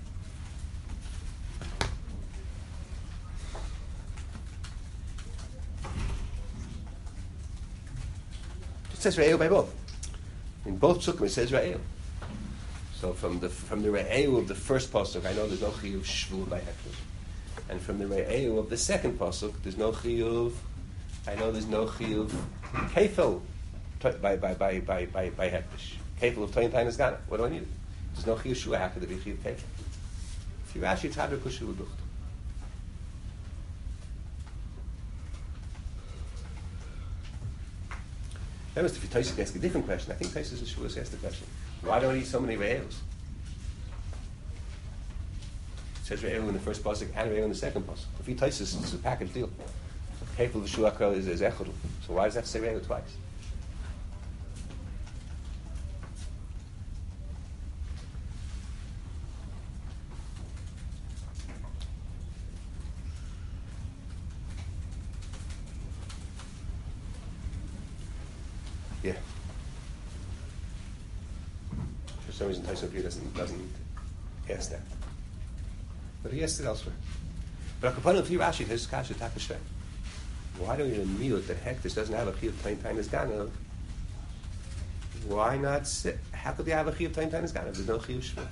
It says re'eu by both. In both psukim it says Ra'eu. So from the from the Ra'eu of the first pasuk, I know there's no chiyuv shvu by hektish, and from the Ra'eu of the second pasuk, there's no chiyuv. I know there's no chiyuv kefil by by by by by by hektish. Kefil of tayin tayin is gana. What do I need? There's no chiyuv shvu. How could there be chiyuv kefil? If you Rashi, it's hadra kushu uducht. That was if you Taisus ask a different question. I think Taisus and Shavuos asked the question: why don't we eat so many re'eus? It says re'eu in the first pasuk and re'eu in the second pasuk. If you Taisus, it's a package deal. Kefil v'shuakal is is echadu. So why does that say re'eu twice? Yeah. For some reason, Taisus here doesn't doesn't ask that, but he asked it elsewhere. But upon if he Rashi his kasha takashveh. Why do you miyut that hektish doesn't have a chiyuv tayin tayin is ganav Why not sit? How could they have a chiyuv time time is gone? There's no chiyuv shvur.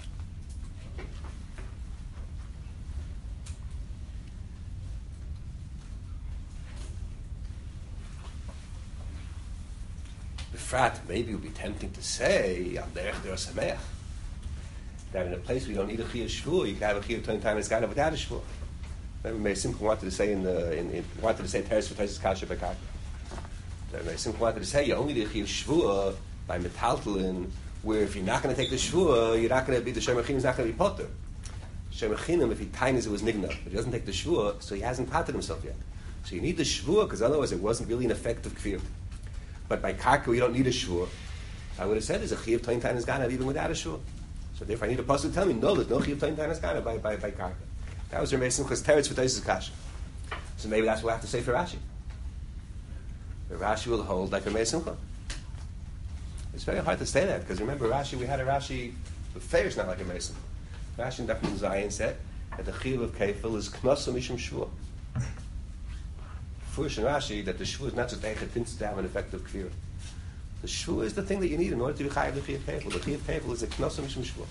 Befrat, maybe it would be tempting to say al derech deras hameach that in a place we don't need a chiyuv shvur, you can have a chiyuv time time is gone without a shvur. Remember, Meir Simcha wanted to say in the in, in wanted to say teres for teres kasha b'karka. Meir Simcha wanted to say you only need a chiyuv shvur by metaltalin, where if you're not going to take the shvur, you're not going to be the shemachin is not going to be potter. Shemachinim, if he tines it was nigna, but he doesn't take the shvur, so he hasn't potted himself yet. So you need the shvur because otherwise it wasn't really an effective kfir. But by karka, you don't need a shvur. I would have said there's a chiyuv tain tain is gana even without a shvur. So therefore, I need a pasuk to tell me no, there's no chiyuv tain tain is gana by by by karka. That was Rav Simcha's teretz for Taisus Kasha. So maybe that's what we have to say for Rashi. Rashi will hold like Rav Simcha. It's very hard to say that because remember Rashi, we had a Rashi with fairs not like a Mason. Rashi in Dafnun Zayin said that the chiyuv of kefil is knosam mishum shvur. First in Rashi that the shvur is not just a thinks to have an effective kfir. The shvur is the thing that you need in order to be chayav the chiyuv kefil. The chiyuv kefil is a knosam mishum shvur.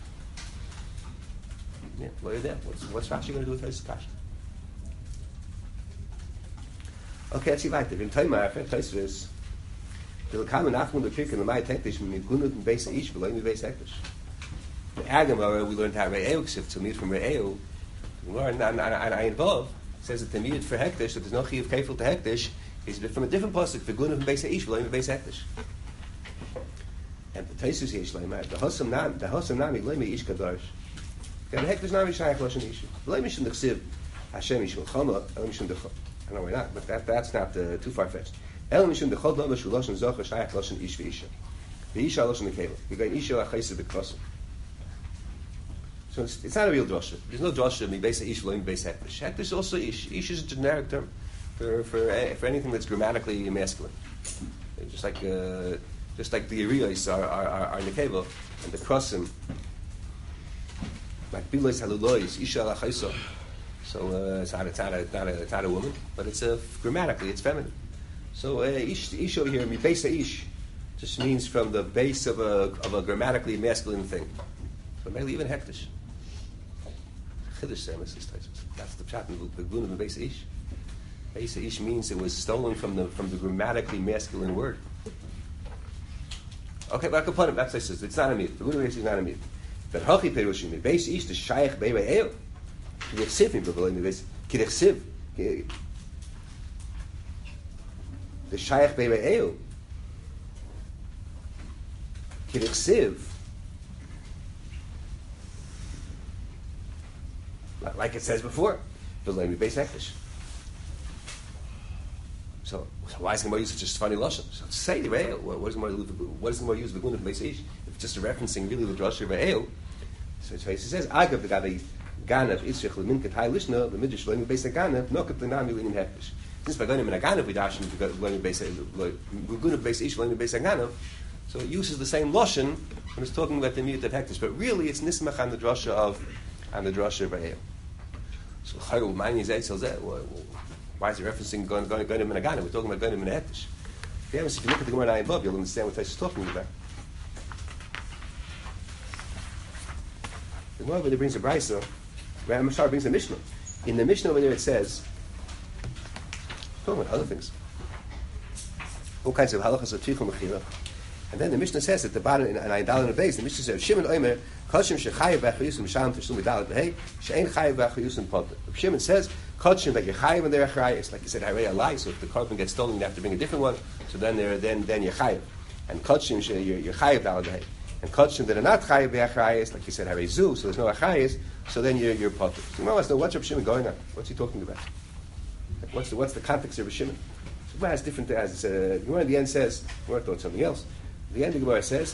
Yeah, what are there? What's, what's Rashi going to do with Taisus Kasha? Okay, let's see weiter. In Taimar, Taisus the common nachmund the kirk in the my tektish mit gunut and base ish below me base tektish. The Agamara we learned how Re'eu ksif to meet from Re'eu. We learned and I above says that the needed for hektish that there's no chiyuv kefil to hektish is from a different pasuk for gunut and base ish below me base hektish. And the Taisus ish leimah the hosam nam the hosam nami leimah ish kadosh. The hektish nami shayach loshen ish. Leimah shun dechsiv Hashem ish melchama elim shun dechol. I don't know why not, but that that's not uh, too far fetched. El mishum dechol lama shu loshen zocher shayach loshen ish v'isha. V'isha loshen nekeva. V'gain isha achayse b'kvasim. So it's, it's not a real drasha. There's no drasha mi beis ish v'lo mi beis hektish. Hektish is also ish. Ish is a generic term for for uh, for anything that's grammatically masculine. Just like uh, just like the ariyos are are are, are nekeva and the krasim like bilois halulois isha achayse. So uh, it's, not, it's, not a, it's, not a, it's not a woman, but it's a, grammatically it's feminine. So uh, ish, ish over here, mi base ish, just means from the base of a of a grammatically masculine thing. So maybe even hektish. Chiddush semis is Taisus. That's the pshat in the gun of the base ish. Base ish means it was stolen from the from the grammatically masculine word. Okay, but I can put it. That's what it says. It's not a mit. The gun of base is not a mit. But hachi perushim mi base ish the shayach be'eil. Kirechsiv mi b'volay mi base kirechsiv. The Shayach Be'e'eu Kirechsiv like it says before V'lei mi beis hektish. So, so why is the Gemara use such a funny lashon? So say the Be'e'eu. What is the Gemara what is the Gemara use the Gunah Beis Ish? If it's just referencing really the drasha of Be'e'eu, so it says Agav the Gavi Ganav Itzrich Leminket Hai Lishna the Midrash V'lei mi beis Ganav Nokat L'nami L'nim hektish. Since by going in a ganav we dash into going to base we're going to base ish going to base a ganav, so it uses the same lashon when it's talking about the miyut of hektish, but really it's nismach on the drasha of on the drasha of Re'eu. So chayil mani zeh tzil zeh. Why is it referencing going going going in a ganav? We're talking about going in a hektish. If you look at the Gemara nine above, you'll understand what Taisus is talking about. The Gemara over there brings a brayso. Ramashar brings a mishnah. In the mishnah over there it says. Talking about other things. All kinds of halachas of tikkun mechila. And then the Mishnah says at the bottom in Aydal and the base, the Mishnah says, Shimon Omer, Kodshim shechayev b'achayusim sham tishum v'dalet b'hei, she'ein chayev b'achayusim potter. Shimon says, Kodshim that you're chayev and they're achayis. Like you said, Harei alai, so if the korban gets stolen, you have to bring a different one, so then they're, then, then you're chayev. And Kodshim, you're, you're chayev dalet b'hei. And Kodshim that are not chayev b'achayis, like you said, Harei zu, so there's no achayis, so then you're, you're potter. So you wants to know what's Rav Shimon going on? What's he talking about? What's the what's the context of Rav Shimon? So Gemara has different as uh, Gemara at the end says. Gemara thought something else. At the end of the Gemara says,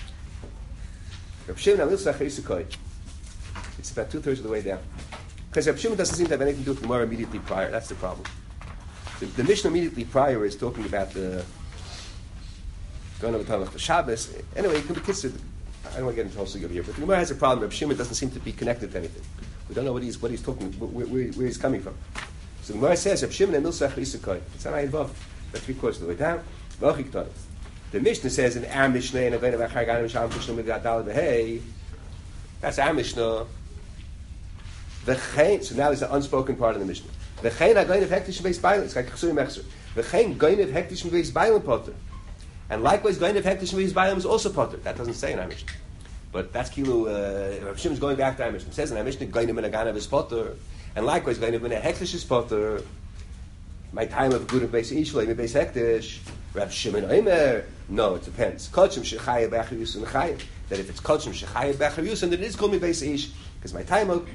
Rav Shimon alil sachar yisukoi. It's about two thirds of the way down because Rav Shimon doesn't seem to have anything to do with Gemara immediately prior. That's the problem. The, the Mishnah immediately prior is talking about the going over talking about the Shabbos. Anyway, it can be considered. I don't want to get into whole over here, but the Gemara has a problem. Rav Shimon doesn't seem to be connected to anything. We don't know what he's what he's talking where, where, where he's coming from. So the Gemara says, Rav Shimon and Milsach Yisukoi. It's not Ayin Vav. That's three quarters of the way down. V'achik Tov. The Mishnah says in our Mishnah, and Aveda V'achar Ganim Sham Tishnu Midat Daled V'Hei. That's our Mishnah. V'chein. So now there's an unspoken part of the Mishnah. V'chein ha'goynev hektish m'beis bailim. It's like Chasuri Mechzer. V'chein goynev hektish m'beis bailim potter. And likewise, goynev hektish m'beis bailim is also potter. That doesn't say in our Mishnah. But that's Kilu. Uh, Rav Shimon is going back to our Mishnah. It says in our Mishnah, goynev min ha'ganav is potter. And likewise, goynev min ha'hektish is potter. My time of good of beis ish v'leim beis hektish. Rav Shimon Omer. No, it depends. Kodshim shechayah b'achar yusin chayah. That if it's kodshim shechayah b'achar yusin, then it is called me beis ish. Because my time of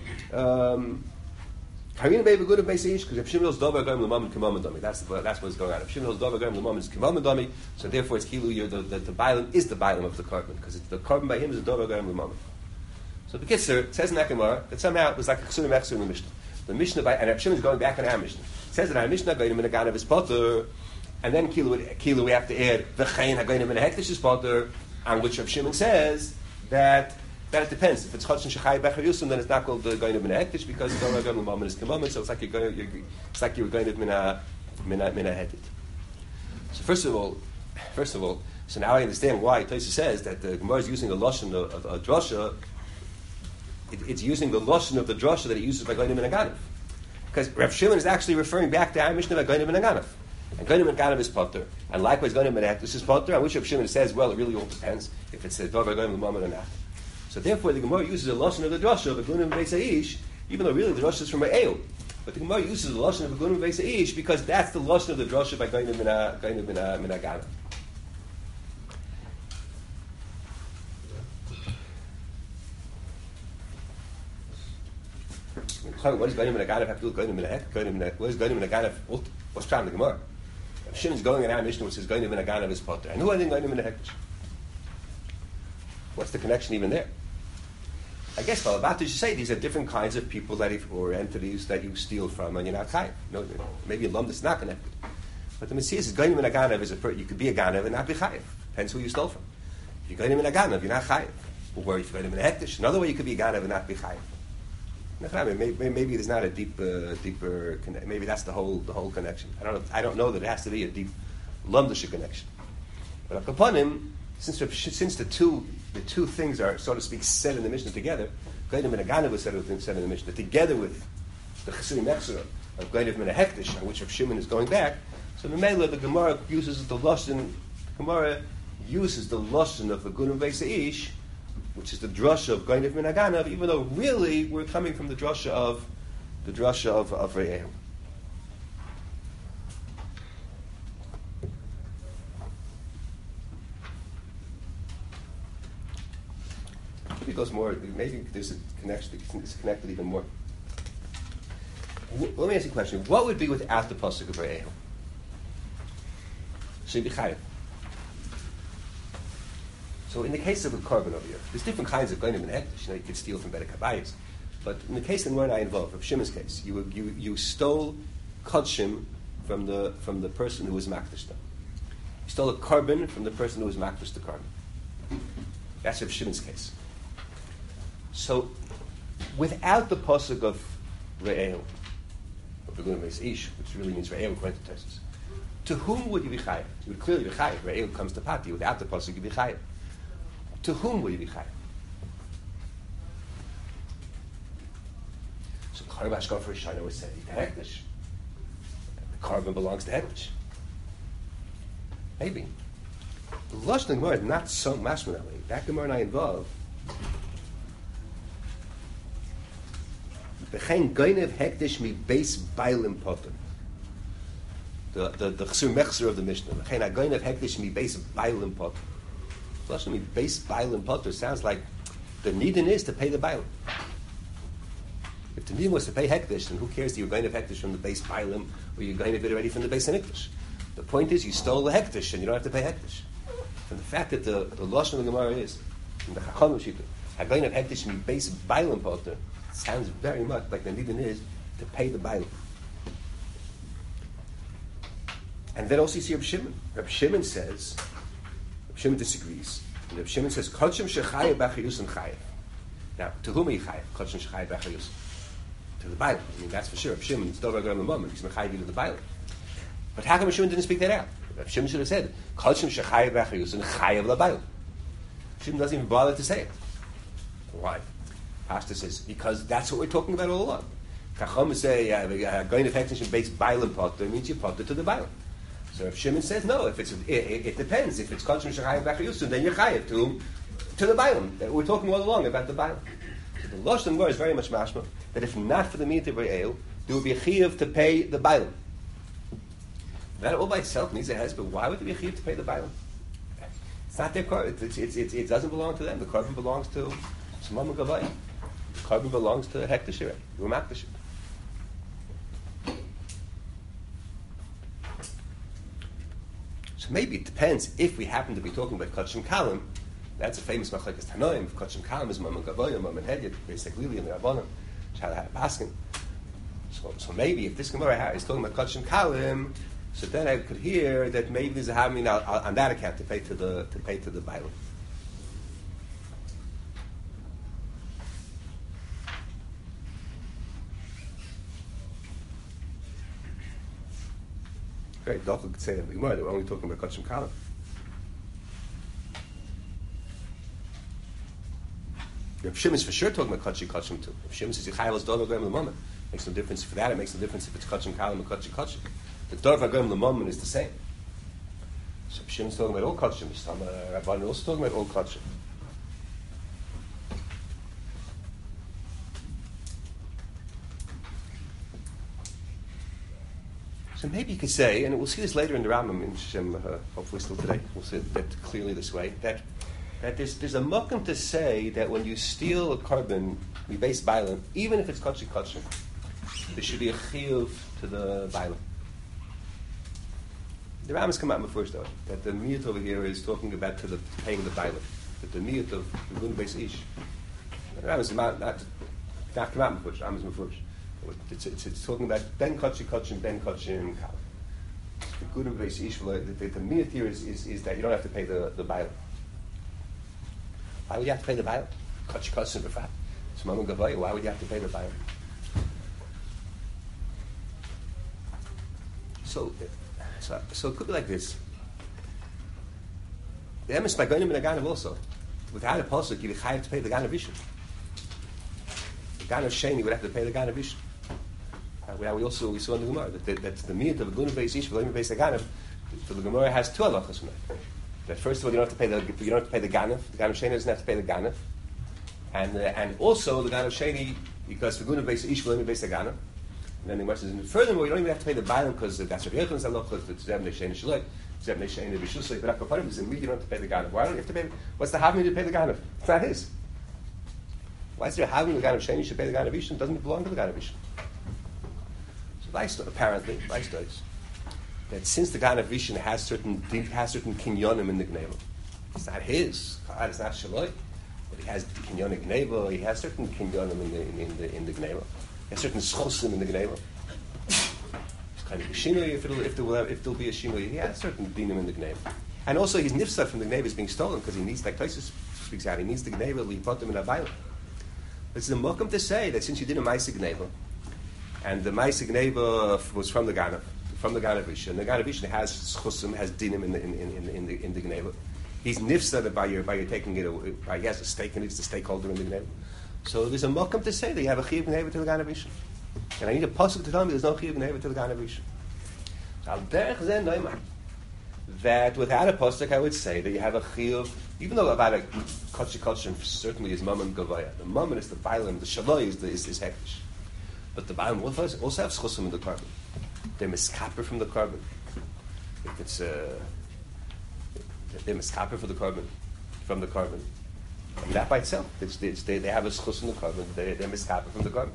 Karina Beba good of beis ish. Because Rav Shimon's dover goyim l'mam k'mam dami. That's that's what's going on. Rav Shimon's dover goyim l'mam is k'mam dami. So therefore, it's kilu. The the, the bailim is the bailim of the carbon because the carbon by him is the dover goyim l'mam. So the Kitzer it says in that Gemara that somehow it was like a chesur mechzer in the Mishnah. The Mishnah by and Rav Shimon is going back on our Mishnah. It says in our Mishnah goyim in a ganav is potter. And then kilu, kilu we have to add v'chein ha'goyim in a hektish is potter, on which Rav Shimon says that that it depends. If it's chodshim shechai b'achar yusim, then it's not called the goyim in a hektish because the goyim l'mam is k'mam. So it's like you're going, you're, it's like you're going in a min a hetit. So first of all, first of all, so now I understand why Tosha says that the Gemara is using the lashon of a drasha. It, it's using the lashon of the drasha that it uses by goyim in a ganav, because Rav Shimon is actually referring back to our Mishnah by goyim in a ganav. And Gainim and Ganav is potter, and likewise Gainim and Hektish is potter. On which Rav Shimon says, well, it really all depends if it's a Dover Gainim L'Mamad or not. So therefore, the Gemara uses a lashon of the drasha of a Gainim Beis Haish, even though really the drasha is from Eil. But the Gemara uses the lashon of a Gainim Beis Haish because that's the lashon of the drasha by Gainim and Gainim and Ganav. What does Gainim and Ganav have to do with Gainim and Hek? What is Gainim and Ganav? What's trying to the Gemara? Shimon is going in our Mishnah which says Gainim and Ganav is potter. And who are they Gainim and Hektish? What's the connection even there? I guess, well, about to say these are different kinds of people that if, or entities that you steal from and you're not chayiv. You know, maybe a lump that's not connected. But the Messiah is Gainim and Ganav is a per- you could be a Ganav and not be chayiv. Depends who you stole from. If you're Gainim and Ganav, you're not chayiv. Or if you're Gainim and Hektish, another way you could be a Ganav and not be chayiv. Maybe, maybe there's not a deep, uh, deeper. Conne- maybe that's the whole, the whole connection. I don't, know, I don't know that it has to be a deep lumdisha connection. But upon him, since since the two, the two things are, so to speak, said in the Mishnah together, Gainim and Ganav was said, said in the Mishnah together with the Chesuri Mechzer of Gainim and Hektish, on which Rav Shimon is going back. So the Mela, the Gemara uses the lashon. The Gemara uses the lashon of the Gunim Beis Haish, which is the drasha of Gainim min Haganav, even though really we're coming from the drasha of the drasha of of Re'eh. Maybe it goes more. Maybe there's a connection. It's connected even more. W- let me ask you a question: what would be without the pasuk of Re'eh? Should be chayav. So in the case of a carbon over here, there's different kinds of Gainim and Hektish. You know, you could steal from Bedek Habayis. But in the case in where I involved, of Shimon's case, you you you stole Kodshim from the from the person who was Makdish them. You stole a carbon from the person who was Makdish the carbon. That's of Shimon's case. So without the pasuk of Re'eh, of the Gunim Beis Ish, which really means Re'eh according to Tosfos, to whom would you be chayav? You would clearly be chayav. Re'eh comes to Pati. Without the pasuk, you'd be chayav. To whom will you be chayav? So Karbash Gofar Shana was said to Hektish. The carbon belongs to Hektish. Maybe. The Lashon Gemara is not so mashma that way. That Gemara and I involve. B'chein Gainev Hektish mi base bailim potter. The the the Chesur Mechzer of the Mishnah. B'chein Gainev Hektish mi base bailim potter. Lashon mi base bailim potter sounds like the needin is to pay the bailim. If the needin was to pay Hektish, then who cares that you're going to Hektish from the base bailim or you're going to bid already from the base Hektish? The point is you stole the Hektish and you don't have to pay Hektish. And the fact that the, the Lashon of the Gemara is in the Chachamim Shita, Hagayin of Hektish mi base bailim potter sounds very much like the needin is to pay the bailim. And then also you see Reb Shimon. Reb Shimon says, Reb Shimon disagrees. And Reb Shimon says, Kodshim shechayev b'achayusim chayev. Now, to whom are you chayev? Kodshim shechayev b'achayusim. To the Bible. I mean, that's for sure. Reb Shimon, it's Dover Gam the moment. He's mechayev to the Bible. But how come Reb Shimon didn't speak that out? Rav Shimon should have said, Kachim shechayev b'achriyus and chayev labayil. Shimon doesn't even bother to say it. Why? Pastor says, because that's what we're talking about all along. Chacham say, going to hektish based bailim potter means you potter to the bailim. So if Shimon says, no, if it's it, it, it depends. If it's Kachim shechayev b'achriyus, then you're chayev to, to the bailim. We're talking all along about the bailim. So the Lashon Gemara is very much mashma that if not for the meat of ale, there would be a chiyuv to pay the bailim. That all by itself needs a hezbollah. Why would there be a chiyuv to pay the bailim? It's not their carbon. It's, it's, it's, it doesn't belong to them. The carbon belongs to Shemam Gavayim. The carbon belongs to Hek Teshireh, Rumak Teshireh. So maybe it depends if we happen to be talking about Kachim Kalim. That's a famous machlekes Tanoim. Kachim Kalim is Mamon Gavayim, Mamon Hedyet, basically in the Rabbanim. Shal Baskin. So, so maybe if this Gemara is talking about Kachim Kalim, so then I could hear that maybe there's a having on that account to pay to the to pay to the Bible. Great, Dochel could say that the Gemara, they were only talking about Kachim Kalim. If Shimon is for sure talking about Kachim Kachim too. If Shimon says Yichayel is Dov Agam L'Momen, makes no difference for that. It makes no difference if it's Kachim Kalim or Kachim Kachim. The Dov Agam L'Momen is the same. So if Shimon's talking about all Kachim, some uh, Rabban is also talking about all Kachim. So maybe you could say, and we'll see this later in the Rambam in Shem, uh, hopefully still today, we'll see that clearly this way, that that there's, there's a mokum to say that when you steal a carbon, we base bailim, even if it's kachim kachim, there should be a chiyuv to the bailim. The Rambam has come out first though, that the miyut over here is talking about to the paying the bailim, that the miyut of the gun base ish. The Rambam is not not not come out first. Rambam is first. It's, it's, it's talking about ben kachim kachim ben kachim kal. The good base ish. The, the, the miyut here is, is is that you don't have to pay the the bailim. Why would you have to pay the bailim? Kach kachim b'fat. It's mamon gavaya. Why would you have to pay the bailim? So, so, so it could be like this. The emes by gonim and aganav also. Without a pasuk, you'd have to pay the ganav vishin. The ganav sheni would have to pay the ganav vishin. Uh, we, we also we saw in the Gemara that, that, that the miyut of a gun base ish v'loim base aganav. So the Gemara has two halachas from that. That first of all, you don't have to pay the you don't have to pay the ganav. The ganav sheni doesn't have to pay the ganav, and uh, and also the ganav sheni because the gun base ish v'loim base aganav. And then the Gemara says, and furthermore, you don't even have to pay the bailim because that's what Yechon's halacha. It's zevnei sheni shaloi, zevnei sheni b'shusay. But akaparim is in me. You don't have to pay the ganav. Why don't you have to pay? What's the having to pay the ganav? It's not his. Why is there having the ganav sheni should pay the ganav vishin? It doesn't belong to the ganav vishin. So Weiss, apparently, Weiss does that since the ganav vishin has certain has certain kinyonim in the gneva, it's not his. It's not shaloi, but he has kinyonim gneva. He has certain kinyonim in the in the in the gneva. He has certain schusim in the gneva. It's kind of a shinui if it'll if there will if there'll be a shinui. He has certain dinim in the gneva, and also his nifsa from the gneva is being stolen because he needs, like Tosfos speaks out, he needs the gneva lipotim in abayla. It's the mokum to say that since you did a ma'aseh gneva, and the ma'aseh gneva was from the ganav, from the ganav vishin, and the ganav vishin has schusim, has dinim in the in, in, in the in the gneva. He's nifsa by your by your taking it away. By, he has a stake in it. It's the stakeholder in the gneva. So there's a mokum to say that you have a chiyuv gneva to the ganav vishin. And I need a pasuk to tell me there's no chiyuv gneva to the ganav vishin. Al derech zeh noimar. That without a pasuk, I would say that you have a chiyuv, even though about a kotche kotche certainly is mammon gavaya. The mammon is the bailim, the shaloi is the is, is hektish. But the bailim also have schusim in the carbon. They're miskaper from the carbon. If it's uh, they're miskaper for the carbon, from the carbon. And that by itself, it's, it's, they, they have a schus in the carbon. They, they're miskaper from the carbon.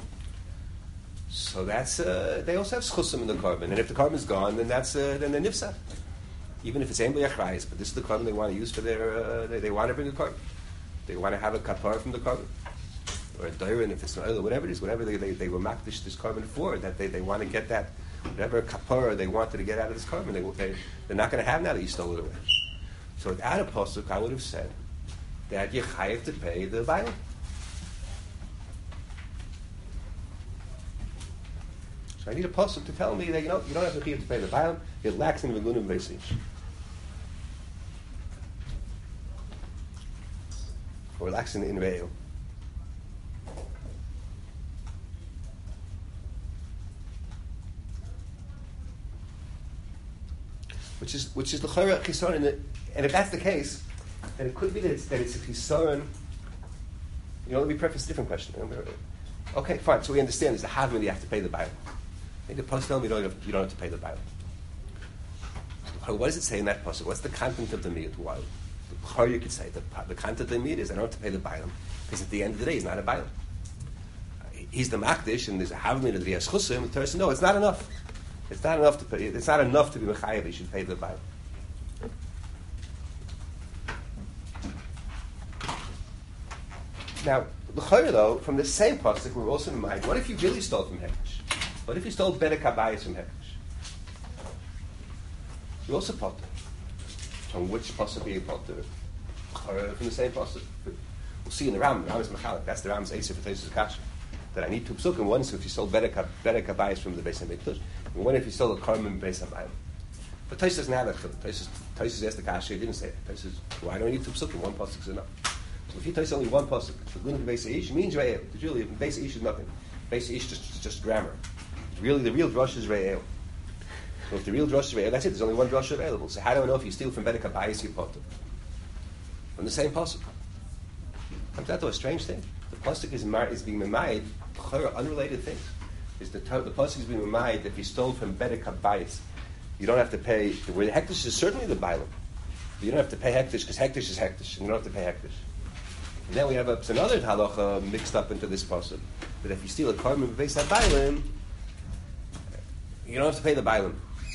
So that's uh, they also have schusim in the carbon. And if the carbon is gone, then that's uh, then they're nifsa. Even if it's ein b'yachrayis, but this is the carbon they want to use for their, uh, they, they want to bring a carbon. They want to have a kapar from the carbon. Or a dairin, if it's an oil, or whatever it is, whatever they, they, they were makdish this carbon for, that they, they want to get that, whatever kapar they wanted to get out of this carbon, they, they, they're not going to have now that you stole it away. So without a pasuk, I would have said that you chayav to pay the bailim. So I need a pasuk to tell me that you know you don't have to chiyuv to pay the bailam. It lacks in v'gunim beis ish. Or lacks in in re'eu. Which is which is the chayra chisaron, and, and if that's the case, then it could be that it's, that it's a chisaron. You know, let me preface a different question. Okay, fine. So we understand there's a having you have to pay the bailam. I think the pasuk tells me you don't have, you don't have to pay the bailam. So what does it say in that pasuk? What's the content of the miyut? Why? How you could say the the content of the miyut is I don't have to pay the bailam because at the end of the day he's not a bailam. He's the makdish and there's a having that he has chusim. The Torah says no, it's not enough. It's not enough to pay. It's not enough to be mechayev. You should pay the bailam. Now, l'chayr though, from the same pasuk, we're also in mind. What if you really stole from Hekdesh? What if you stole bedek habayis from Hekdesh? You also potter. From which pasuk are you potter? From the same pasuk. We'll see in the Ram. The Ram is mechalik. That's the Ram's answer for Tesis Kasha. That I need two psukim. One is if you stole bedek habayis from the Beis Hamikdash, and one if you stole a karmim Beis Habayim. But Tesis doesn't have that. Tesis Tesis asked the Kasha. He didn't say it. Tesis, why do I need two psukim? One pasuk is enough. So if you tell only one pasuk, the gun of Beis Ish means Re'el. Because really, Beis Ish is nothing. Beis Ish is just, just grammar. Really, the real drush is Re'el. So if the real drush is Re'el, that's it. There's only one drush available. So how do I know if you steal from Bedek HaBayis, you potter? From the same pasuk. Comes out to a strange thing. The pasuk is, mar- is being memayed, unrelated things. Is the, the pasuk is being memayed that if you stole from Bedek HaBayis, you don't have to pay. The word hektish is certainly the bailam. You don't have to pay hektish because hektish is hektish, and you don't have to pay hektish. And then we have a, another halacha mixed up into this pasuk that if you steal a karmim b'beis habaylim, you don't have to pay the bailim.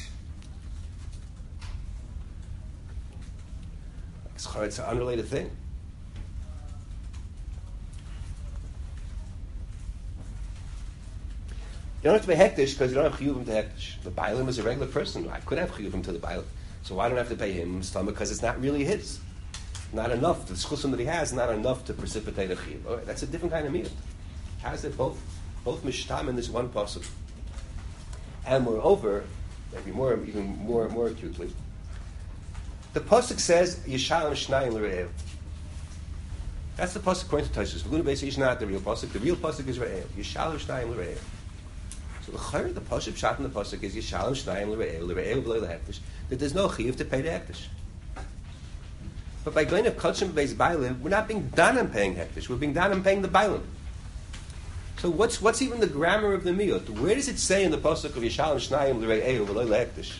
It's an unrelated thing. You don't have to pay hektish because you don't have chiyuvim to hektish. The bailim is a regular person. I could have chiyuvim to the bailim, so why don't I have to pay him stomach? Because it's not really his. Not enough. The schusim that he has is not enough to precipitate a chiyuv. Right, that's a different kind of miyut. How's it both both mishtam in this one pasuk? And moreover, maybe more even more more acutely, the pasuk says Yishalem Shnayim L'Re'ev. That's the pasuk according to Tosfos. V'guna Beis Ish not the real pasuk. The real pasuk is Re'ev. Yishalem Shnayim L'Re'ev. So the chayr, the pasuk shot in the pasuk is Yishalem Shnayim L'Re'ev L'Re'ev V'lo L'Hektish. That there's no chiyuv to pay the hektish. But by going to kachim beis bailim, we're not being done on paying hektish. We're being done on paying the bailim. So what's what's even the grammar of the miyut? Where does it say in the pasuk of Yishalem Shnayim L'Re'eu V'lo L'Hektish?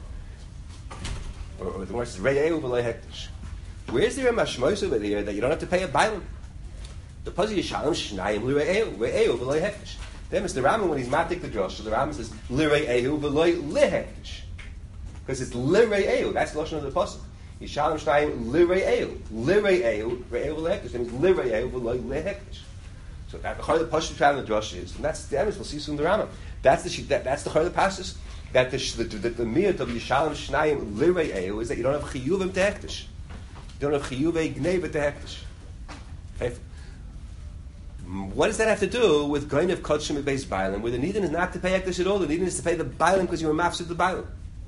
Or, or the word says Re'eu V'lo L'Hektish. Where's there a mashmos over here that you don't have to pay a bailim? The pasuk Yishalem Shnayim L'Re'eu Re'eu V'lo L'Hektish. Then Mister Rambam, when he's matik the drosh, the Rambam says L'Re'eu V'lo L'Hektish, because it's L'Re'eu. That's the lashon of the pasuk. Yishalem Shnayim L'Re'eu L'Re'eu Re'eu L'Hektish. That means L'Re'eu V'lo L'Hektish. So that the chayr the pasuk traveling the drush is, and that's the emes we'll see soon in the Rambam. That's the that, that's the chayr the pasuk. That the the, the, the miyut of Yishalem Shnayim L'Re'eu is that you don't have chiyuvim to hektish. You don't have chiyuvei gneva to hektish. Okay. What does that have to do with going of kodshim beis bailim, where the needin is not to pay hektish at all? The needin is to pay the bailim because you were mafsid the bailim.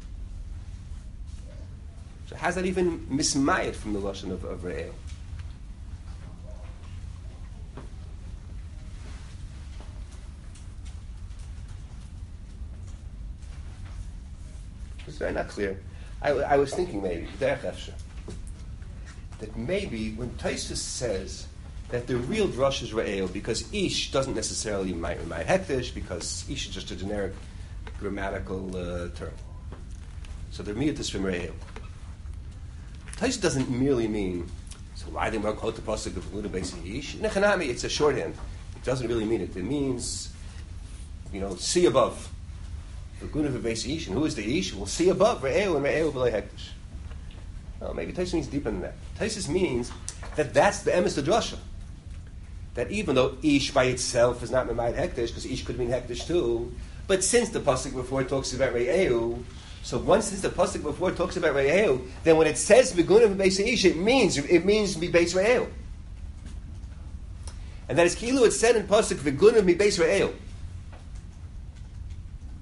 So how's that even mismayed from the lashon of, of Re'eu? It's very not clear. I, I was thinking maybe that maybe when Tosfos says that the real drush is Re'eu because ish doesn't necessarily might hektish because ish is just a generic grammatical uh, term. So the miyut is from Re'eu. Tosfos doesn't merely mean so why they work out the pasuk of Luna Beis Ish. Nechanami, it's a shorthand. It doesn't really mean it. It means, you know, see above. The Guna of Beis Ish, and who is the Ish? We'll see above Re'eu and Re'eu v'lo hektish. No, maybe Tosfos means deeper than that. Tosfos means that that's the emes the drasha. That even though Ish by itself is not Memayit hektish, because Ish could mean hektish too, but since the pasuk before talks about Re'eu, so once since the pasuk before talks about Re'eu, then when it says V'guna of Beis Ish, it means it means mi Beis Re'eu, and that is kilu. It said in pasuk V'guna mi Beis Re'eu.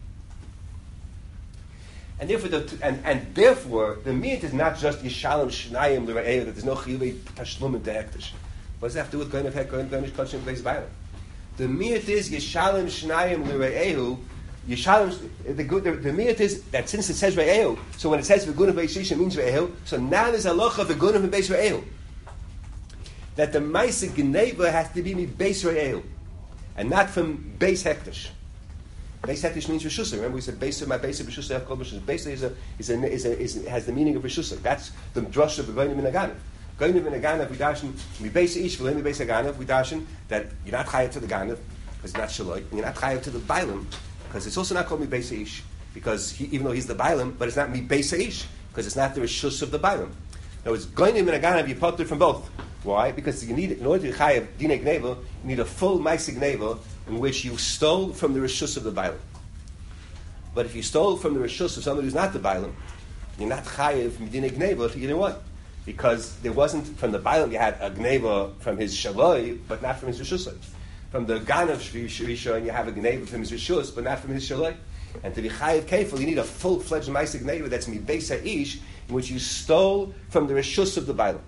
And therefore, the, and, and therefore, the miyat is not just Yishalem Shnayim L'Re'ehu, that there's no Chiyuvei Tashlum into Hektish. What does that have to do with going of Hek, going of Kachim, Beis Bailam? The miyat is Yishalem Shnayim L'Re'ehu. Yishalem, the good, the, the miyat is that since it says Re'ehu, so when it says V'gun of Beis Ish, it means Re'ehu. So now there's a halacha of V'gun of Beis Re'ehu. That the Maisa Gneva has to be mi Beis Re'ehu, and not from Beis Hektish. Beis Hektish means Rishusa. Remember we said Beis of my Beis of Rishusa. Beis is a is a is a is has the meaning of Rishusa. That's the drush of the Goyim in Aganav. Goyim in Aganav we dashin mi Beis Ish v'lei mi Beis Aganav we dashin that you're not chayav to the Ganav because it's not shaloi. You're not chayav to the Bailam because it's also not called mi Beis Ish because he, even though he's the Bailam, but it's not mi Beis Ish because it's not the Rishus of the Bailam. In other words, Goyim in Aganav you put it from both. Why? Because you need in order to chayav dinei gneva, you need a full ma'aseh gneva in which you stole from the Rishus of the Bailam. But if you stole from the Rishus of somebody who's not the Bailam, you're not chayiv midinei gneva to either one. Because there wasn't, from the Bailam you had a gneva from his shaloi, but not from his Rishus. From the Ganav Rishon you have a gneva from his Rishus, but not from his shaloi. And to be chayiv kefil, you need a full-fledged ma'aseh gneva that's mi beis ha'ish, in which you stole from the Rishus of the Bailam.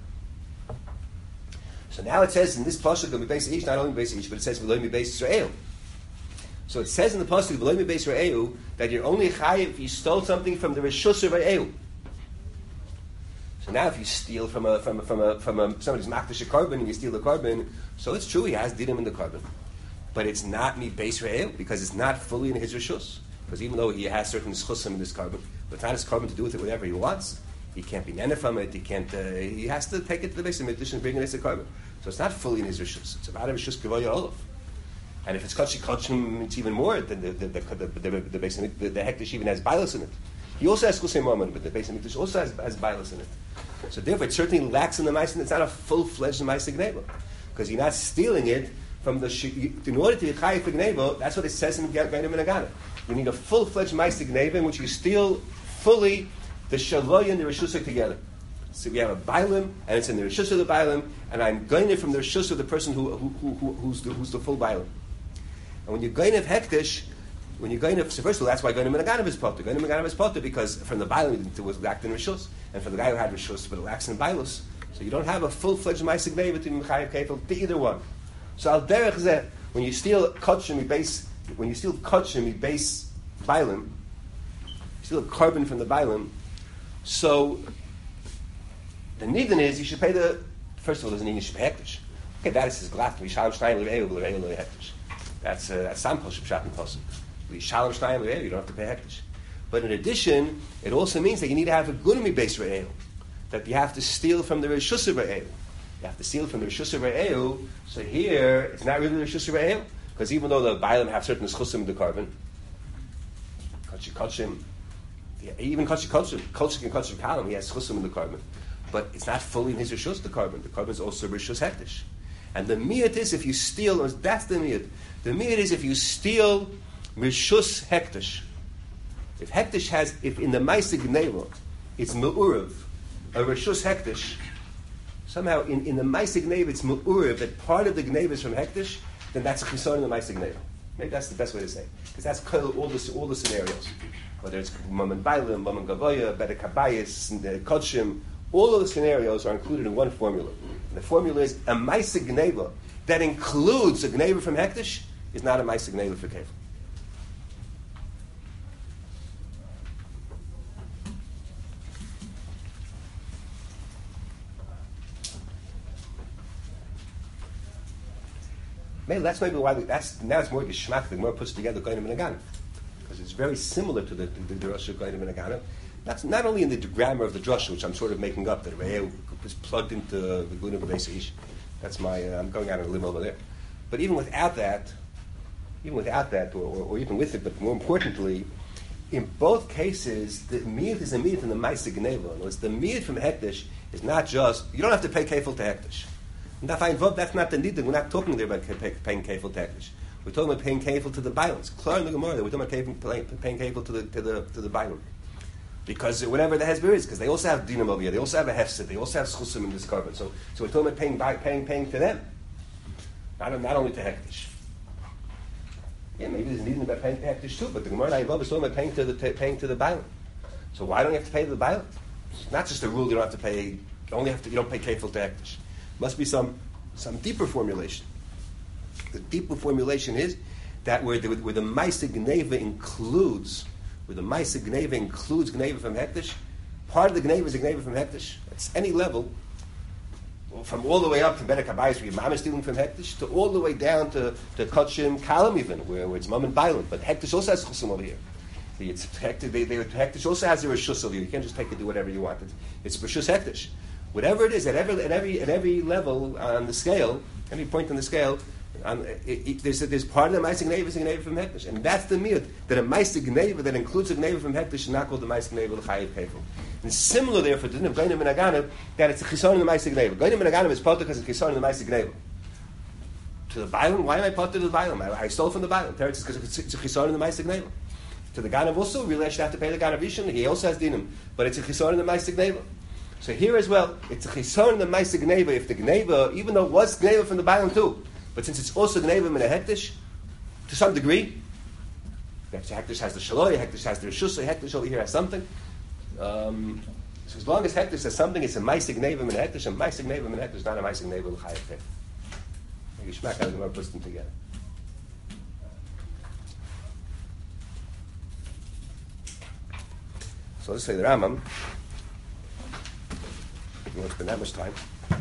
So now it says in this pasuk of mi beis ha'ish, not only mi beis ha'ish, but it says v'lo mi beis Yisrael. So it says in the pasuk v'lo mi beis Re'ehu that you're only chayiv if you stole something from the Rishus of Re'ehu. So now if you steal from a from a, from a, from a, somebody's makdash a carbon and you steal the carbon, so it's true he has dinim in the carbon, but it's not mi beis Re'ehu because it's not fully in his Rishus. Because even though he has certain schusim in this carbon, but it's not his carbon to do with it whatever he wants. He can't be nene from it. He can't. Uh, he has to take it to the base of mikdash and bring it as a carbon. So it's not fully in his Rishus. It's about a Rishus Gavoya Olav. And if it's Kachi Kachim, it's even more than the the the the, the, the, the base of the, the Hektish even has Bailas in it. He also has Chusei Mammon, but the base of Mikdash also has, has Bailas in it. So therefore, it certainly lacks in the Ma'aseh. It's not a full-fledged Ma'aseh Gneva because you're not stealing it from the. In order to be Chayiv for Gneva, that's what it says in Gainim and Agana. You need a full-fledged Ma'aseh Gneva in which you steal fully the Shaloy and the Rishusah together. So we have a Bailim, and it's in the Rishus of the Bailim, and I'm going it from the Rishus of the person who, who, who, who's, the, who's the full Bailim. And when you're going to Hektish, when you're going to, so first of all, that's why going to Menaganav is potter. Going to Menaganav is potter because from the Bailim it was lacked in Rishus, and for the guy who had Rishus, but it lacks in Bailus. So you don't have a full-fledged Ma'aseh Gneva between Mechayev Kefil to either one. So Al Derech Zeh, when you steal Kotchim, you base, when you steal Kotchim, you base Bailim, you steal a carbon from the Bailim, so the nidin is you should pay the, first of all, there's an nidin you should pay Hektish. Okay, that is his glat, Yishalem Shnayim L'Re'ehu, L'Re'ehu L'Hektish. That's uh, that's Sam Poshup Shat and Posuk. Yishalem Shnayim L'Re'ehu, you don't have to pay Hektish. But in addition, it also means that you need to have a Gunami base Re'ehu, that you have to steal from the Rishus of Re'ehu. You have to steal from the Rishus of Re'ehu, so here, it's not really the Rishus of Re'ehu, because even though the Bailam have certain Schusim in the carbon, Kotchi Kotchim, even Kotchi Kotchim, Kotchik and Kotchik Kalam, he has Schusim in the carbon, but it's not fully in his Rishus, the carbon. The carbon is also Rishus Hektish. And the miyat is if you steal, that's the miyat. The miyat is if you steal Rishus Hektish. If Hektish has, if in the Ma'aseh Gneva, it's Me'urav, a Rishus Hektish, somehow in, in the Ma'aseh Gneva it's Me'urav, that part of the Gneva is from Hektish, then that's a Chisaron in the Ma'aseh Gneva. Maybe that's the best way to say it. Because that's all the, all the scenarios. Whether it's Mammon Bailim, Mammon Gavoya, Bedek Habayis, Kodshim, all of the scenarios are included in one formula. And the formula is a Ma'aseh Gneva that includes a Gneva from Hektish is not a Ma'aseh Gneva for Kefil. Maybe that's maybe why we, that's now it's more geschmack. The more puts together Goyim and Agana because it's very similar to the the, the Drasha Goyim and Agana. That's not only in the grammar of the Drasha, which I'm sort of making up that Re'ehu was plugged into the Gunam B'Beis Ish. That's my uh, I'm going out on a limb over there. But even without that, even without that, or, or, or even with it, but more importantly, in both cases, the miyat is a miyat in the Ma'aseh Gneva. The miyat from Hektish is not just you don't have to pay kefil to Hektish. That's not the need. We're not talking there about paying kefil to Hektish. We're talking about paying kefil to the Bailim. Clear in the Gemara. We're talking about paying, paying kefil to the to the to the Bailim. Because whatever the hesber is, because they also have dinam over here, they also have a hefset, they also have schusim in this carbon. So, so we're talking about paying, paying, paying to them, not, not only to Hektish. Yeah, maybe there's a need about paying to Hektish too, but the Gemara Na'avav is talking about paying to the paying to the Bailim. So why don't you have to pay the Bailam? It's not just a rule you don't have to pay, you only have to, you don't pay kefil to hektish. Must be some, some deeper formulation. The deeper formulation is that where the, where the Maisa Gneva includes, where the Maisa Gneva includes Gneva from hektish, part of the Gneva is a Gneva from hektish. It's any level, from all the way up to Bedek Habayis, where your mom is stealing from hektish, to all the way down to, to Kachim Kalam even, where, where it's mom and Bailam. But hektish also has chusum over here. It's hektish, they, they, hektish also has a reshus over here. You can't just take it and do whatever you want. It's reshus hektish. Whatever it is, at every, at every, at every level on the scale, every point on the scale, on, it, it, there's, a, there's part of the Maisa Gneva is a Gneva from hektish. And that's the miyut, that a Maisa Gneva that includes a Gneva from hektish is not called the Maisa Gneva l'chayiv kefil. And similar, therefore, to the din of Gainim and Aganim, that it's a chisaron in the Maisa Gneva. Gainim and Aganim is potter because it's chisaron in the Maisa Gneva. To the Bailam, why am I potter to the Bailam? I, I stole from the Bailam. Teretz is because it's, it's a chisaron in the Maisa Gneva. To the Ganav also, really I should have to pay the Ganav Rishon. He also has dinim, but it's a chisaron in the Maisa Gneva. So here as well, it's a chisaron in the Maisa Gneva. If the Gneva, even though it was Gneva from the Bailam too, but since it's also Gneva in a hektish, to some degree, hektish has the shaloi, hektish has the reshus, hektish over here has something. Um, so as long as hektish has something, it's a Maisa Gneva in a hektish, and Maisa Gneva in a hektish is not a Maisa Gneva l'chayiv kefil. Maybe Shmak has more puts them together. So let's say the Rambam. You won't spend that much time.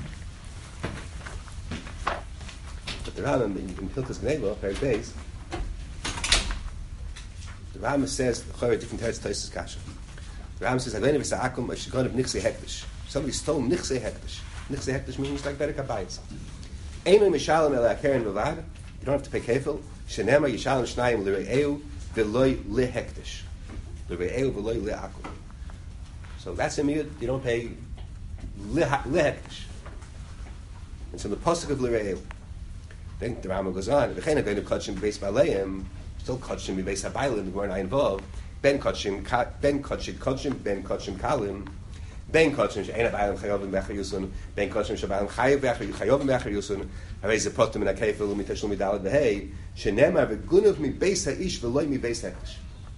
But the Rambam in, in Hilchos Gneva, Perek Beis, the Rambam says the Chorah different teretz Tosfos Kasha. The Rambam says Aglein v'Sa'akum Ashikon of Nichsei Hektish. Somebody stole Nichsei Hektish. Nichsei Hektish means like Bedek Habayis. Einu Mishalem El Akeren V'Vad. You don't have to pay kefil. Shenema Yishalem Shnayim L'Re'eu V'Loi LeHektish. L'Re'eu V'Loi LeAkum. So that's a miyud. You don't pay lehektish. And so the pasuk of l're'eu. Then the Rambam goes on. V'chein going to kachim b'beis baleim. Still kachim b'beis habaylim. The word I involved. Ben kachim, ben kachim, kachim, ben kachim kalim. Ben kachim she'en habaylim chayovim b'echar yusun. Ben kachim she'habaylim chayav b'echar chayovim b'echar yusun. Harei zepotim in hakefil u'mitashul midalad b'hei. She'nemar v'gunav mi'beis ha'ish v'loi mi'beis hektish.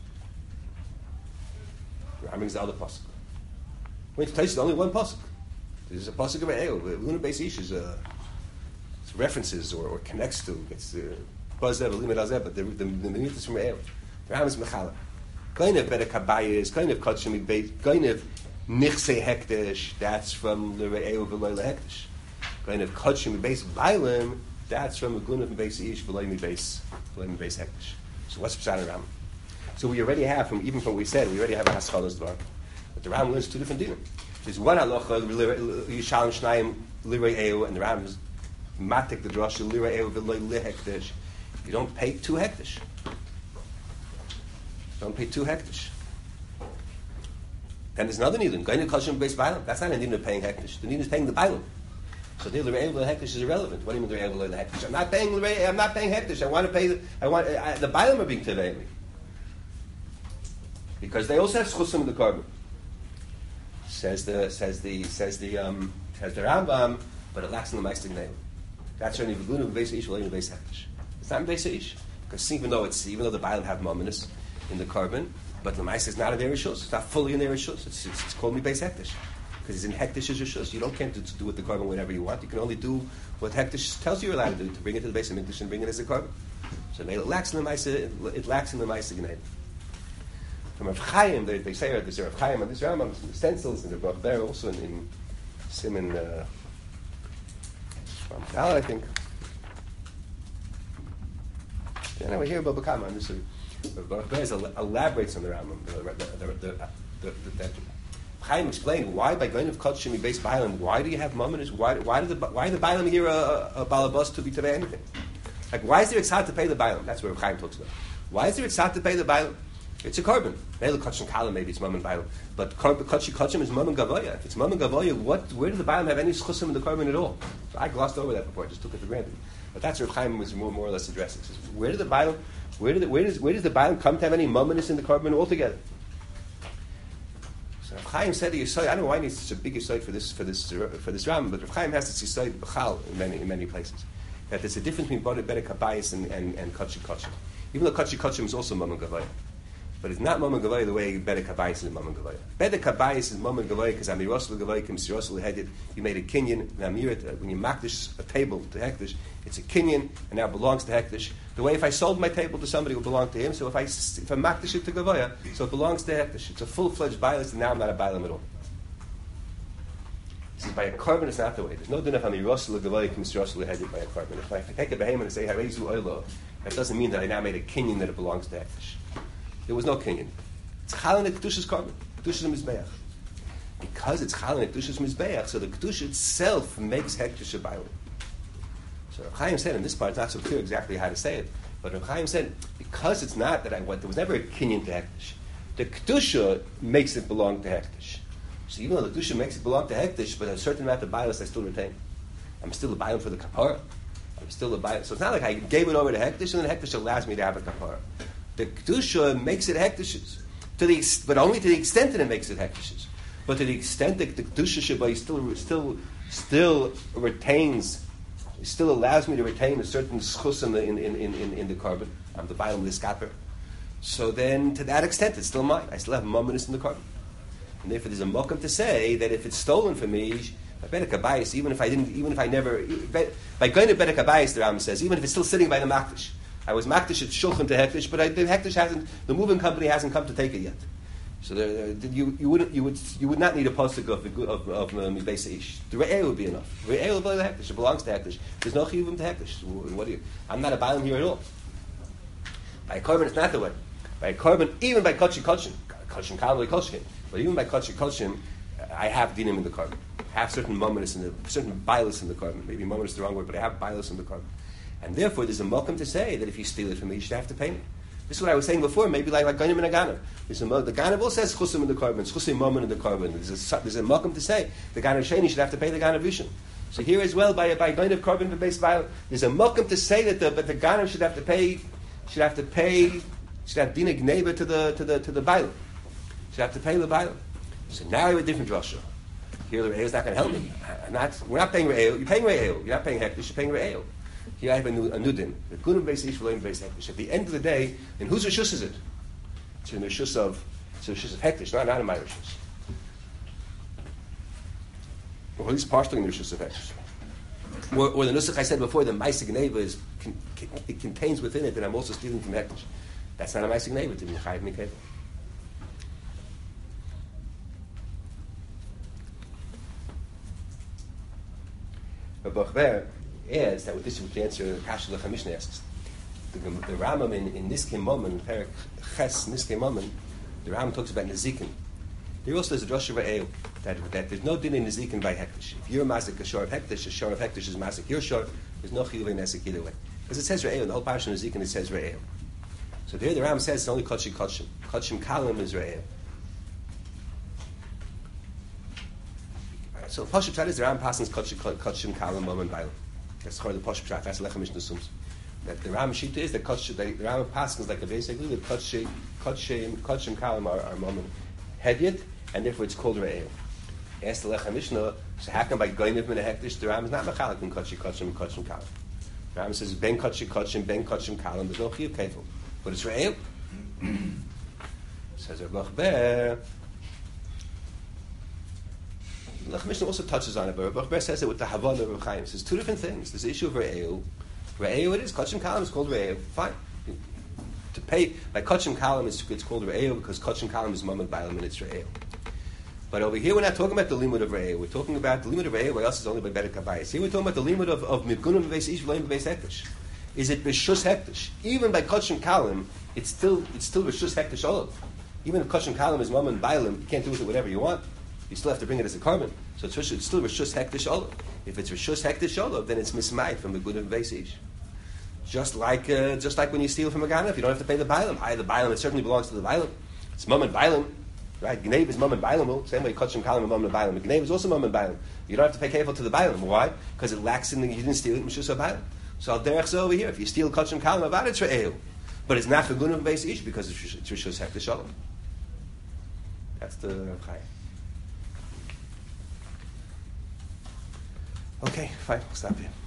The Rambam is the other pasuk. When it's Tosfos, only one pasuk. There's a pasuk of E'eu. Luna Beis Ish is uh, references or, or connects to. It's Bazev, Limit Azeh, but the the the minute is from E'eu. The Rambam is Mechala. Kind of Bedek Habayis, kind of Kachim Beis, kind of Nichsei Hektish. That's from the E'eu V'Loi LeHektish. Kind of Kachim Beis Bailim. That's from the Gunah Beis Ish V'Loi Beis V'Loi Beis Hektish. So what's Pshat Rambam? So we already have from even from what we said, we already have a Haschalos Dvar. But the Rambam learns two different dinim. There's one halacha Yishalem Shnayim L'Re'eu, and the Rambam is matik the drasha L'Re'eu V'Loi LeHektish. You don't pay two hektish. Don't pay two hektish. Then there's another nidin. Going to kashim based bailam. That's not a nidin of paying hektish. The nidin is paying the bailam. So the L'Re'eu L'Hektish is irrelevant. What do you mean L'Re'eu L'Hektish? I'm not paying L'Re'eu. I'm not paying hektish. I want to pay. The, I want I, the bailam are being tevei me because they also have schusim in the carbon. Says the says the says the um, says the Rambam, but it lacks in the Maisa Gneva. That's only v'gunu v'beis ish v'leinu v'beis hektish. It's not v'beis ish because even though it's even though the Bailam have mominus in the carbon, but the Maisa is not in their rishus. It's not fully in their rishus. It's, it's, it's called v'beis hektish because it's in hektish is rishus. You don't can't do, to do with the carbon whatever you want. You can only do what hektish tells you you're allowed to do to bring it to the base of hektish and bring it as a carbon. So it lacks in the Maisa. It lacks in the Maisa Gneva. From Rav Chaim, they, they say there's a Rav Chaim on this Rambam, the stencils, and they're there also in, in Siman, uh, I think. Yeah, we're here about Bakama on this. Rav Beis elaborates on the Rambam. The, the, the, the, the, the, that Chaim explained why by going of Kachim based Bailam, why do you have Mamonis? Why why do the why the Bailam here a, a balabas to be to anything? Like why is there tzad to pay the Bailam? That's where Rav Chaim talks about. Why is there tzad to pay the Bailam? It's a carbon. Maybe kachim kalim, maybe it's mum and bailam, but kachim kachim is mum and gavoya. If it's mum and gavoya, what? Where does the bailam have any schusim in the carbon at all? So I glossed over that before. I just took it for granted. But that's where Chaim was more, more or less addressing. Says, where did the bailam? Where did the, where does where does the bailam come to have any mumminess in the carbon altogether? So Rav Chaim said the Yisod. I don't know why he needs such a big Yisod for this for this for this Ram, but Rav Chaim has this Yisod b'chal in many in many places. That there's a difference between Bedek Habayis and and and kachim kachim. Even though kachim kachim is also mum and gavoya. But it's not Mammon Gavoy the way Bedek Habayis is Mammon Gavoy. Bedek Habayis is Mammon Gavoy because Amirosel Gavoy, Kimsirosel Hedid, you made a kinyan, and Amirit, when you makdish a table to Hektish, it's a kinyan, and now it belongs to Hektish. The way if I sold my table to somebody, it would belong to him, so if I, if I makdish it to Gavoya, so it belongs to Hektish. It's a full-fledged Bailis, and now I'm not a Bailam at all. This is by a carbon, it's not the way. There's no din of Amirosel Gavoy, Kimsirosel Hedid by a carbon. If I, if I take a behemoth and say, Harezu Oilo, that doesn't mean that I now made a kinyan that it belongs to Hektish. There was no kinyan. It's Chalin at Kedusha's carbon, Kedusha's Mizbeach. Because it's Chalin at Kedusha's Mizbeach, so the Kedusha itself makes Hektish a Bailam. So Reb Chaim said, in this part, it's not so clear exactly how to say it, but Reb Chaim said, because it's not that I went, there was never a kinyan to Hektish. The Kedusha makes it belong to Hektish. So even though the Kedusha makes it belong to Hektish, but a certain amount of Bailas I still retain. I'm still a Bailam for the Kapara. I'm still a Bailam. So it's not like I gave it over to Hektish, and then Hektish allows me to have a Kapara. The Kedusha makes it Hektish's, to the ex- but only to the extent that it makes it Hektish's. But to the extent that the Kedusha Shabbat still, still, still retains, still allows me to retain a certain schus in the, in, in, in, in the carbon. I'm the Bailam Liskaper. So then, to that extent, it's still mine. I still have mumminess in the carbon. And therefore, there's a mokum to say that if it's stolen from me, by Bedek Habayis, even if I didn't, even if I never, by going to Bedek Habayis, the Ram says, even if it's still sitting by the Makdish, I was makdish at shulchan to hektish, but I, the hektish hasn't. The moving company hasn't come to take it yet. So there, there, you you wouldn't you would you would not need a pasuk of of of mibesa ish. The re'eh would be enough. Re'eh will be the hektish. It belongs to hektish. There's no chiyuvim to hektish. What do you? I'm not a bailam here at all. By a carbon, it's not the way. By a carbon, even by kotchi kotchim, kotchim kalam kotchim, but even by kotchi kotchim, I have dinim in the carbon. I have certain momentus in the certain bilis in the carbon. Maybe momentus is the wrong word, but I have bilis in the carbon. And therefore, there's a mokum to say that if you steal it from me, you should have to pay me. This is what I was saying before, maybe like like Gainim and Aganav. There's a mo- the Ganav also says chusim in the carbon, chusim moment in the carbon. There's a, there's a mokum to say the Ganav Sheni should have to pay the Ganav Rishon. So here as well, by by Gainim carbon based violence, there's a mokum to say that the but the Ganav should have to pay, should have to pay, should have dina gneva to the to the to the Bailam. Should have to pay the Bailam. So now we have a different drasha. Here the Re'eh is not going to help me. I'm not, we're not paying Re'eh. You're paying Re'eh. You're not paying Hektish. You're paying Re'eh. Here I have a new, a new din. The Gunim based Ish V'loim based Hektish. At the end of the day, in whose Rishus is it? It's in the Rishus of, it's in the Rishus of Hektish, not, not in my Rishus. Or at least partially in the Rishus of Hektish. Or, or the Nusach I said before, the Maisig Neva is, con, con, it contains within it that I'm also stealing from Hektish. That's not a Maisig Neva. It's in the Chayiv Mikeva. But Bachber is that with this we can answer Kasha Lecha Mishnah asks. The, the Rambam in, in Niskei Momen, Perek Ches Niskei Momen, the Rambam talks about Nezikin. There also is a drasha Re'eu, that, that there's no din in Nezikin by Hektish. If you're Mazik a shor of Hektish, a shor of Hektish is Mazik your shor, there's no Chiyuv in Nesik either way. Because it says Re'eu, in the whole parasha of Nezikin it says Re'eu. So there the Rambam says it's only Kotchi Kotchim. Kotchim Kalim is Re'eu. So Pashup Pshat is the Rambam passes Kotchim Kalim Momen Bailam. That's called the Pashup Pshat. That's Lecha Mishnah Sums. That the Rambam Shita is that Kotchim, the Rambam passes like a basically the Kotchim Kotchim Kotchim Kalim are, are Momen Hedyet, and therefore it's called Re'eu. Ask the Lecha Mishnah. So how come by Goyniv Min Hektish the Rambam is not Mechalik in Kotchim Kotchim and Kotchim Kalim? The Rambam says Ben Kotchim Kotchim Ben Kotchim Kalim. There's no Chiyuv Kefil, but it's Re'eu. Says Reb Bachber. Lech Mishnah also touches on it, but Reb Bachber says it with the Havana of Reb Chaim. Says two different things. There's the issue of Re'eu. Re'eu it is. Kotchim Kalim is called Re'eu. Fine. To pay, like Kotchim Kalim, it's, it's called Re'eu because Kotchim Kalim is Mamad Bailam and it's Re'eu. But over here we're not talking about the limud of Re'eu. We're talking about the limud of Re'eu, where else is only by Bedek Habayis. Here we're talking about the limud of, of Mivgunim V'Veis Ish V'Leim V'Veis Hektish. Is it B'Shus Hektish? Even by Kotchim Kalim, it's still it's still B'Shus Hektish Olav. Even if Kotchim Kalim is Mamad Bailam, you can't do with it whatever you want. You still have to bring it as a carbon. So it's, it's still Rishus Hektish Olav. If it's Rishus Hektish Olav, then it's mismayed from the good of Veisish. Just like uh, just like when you steal from a Ganav, you don't have to pay the Bailam. Hi, the Bailam, it certainly belongs to the Bailam. It's Mum and Bailam. Right? Gnev is Mum and Bailam. Same way Kotchim Kalim and Mum and Bailam. Gnev is also Mum and Bailam. You don't have to pay kefil to the Bailam. Why? Because it lacks in the, you didn't steal it, Mishus Bailam. So Al Derech over here. If you steal Kotchim Kalim, about it's Re'eu. But it's not for good of Veisish because it's Rishus Hektish Olav. That's the Chai. Okay, fine, we'll stop here.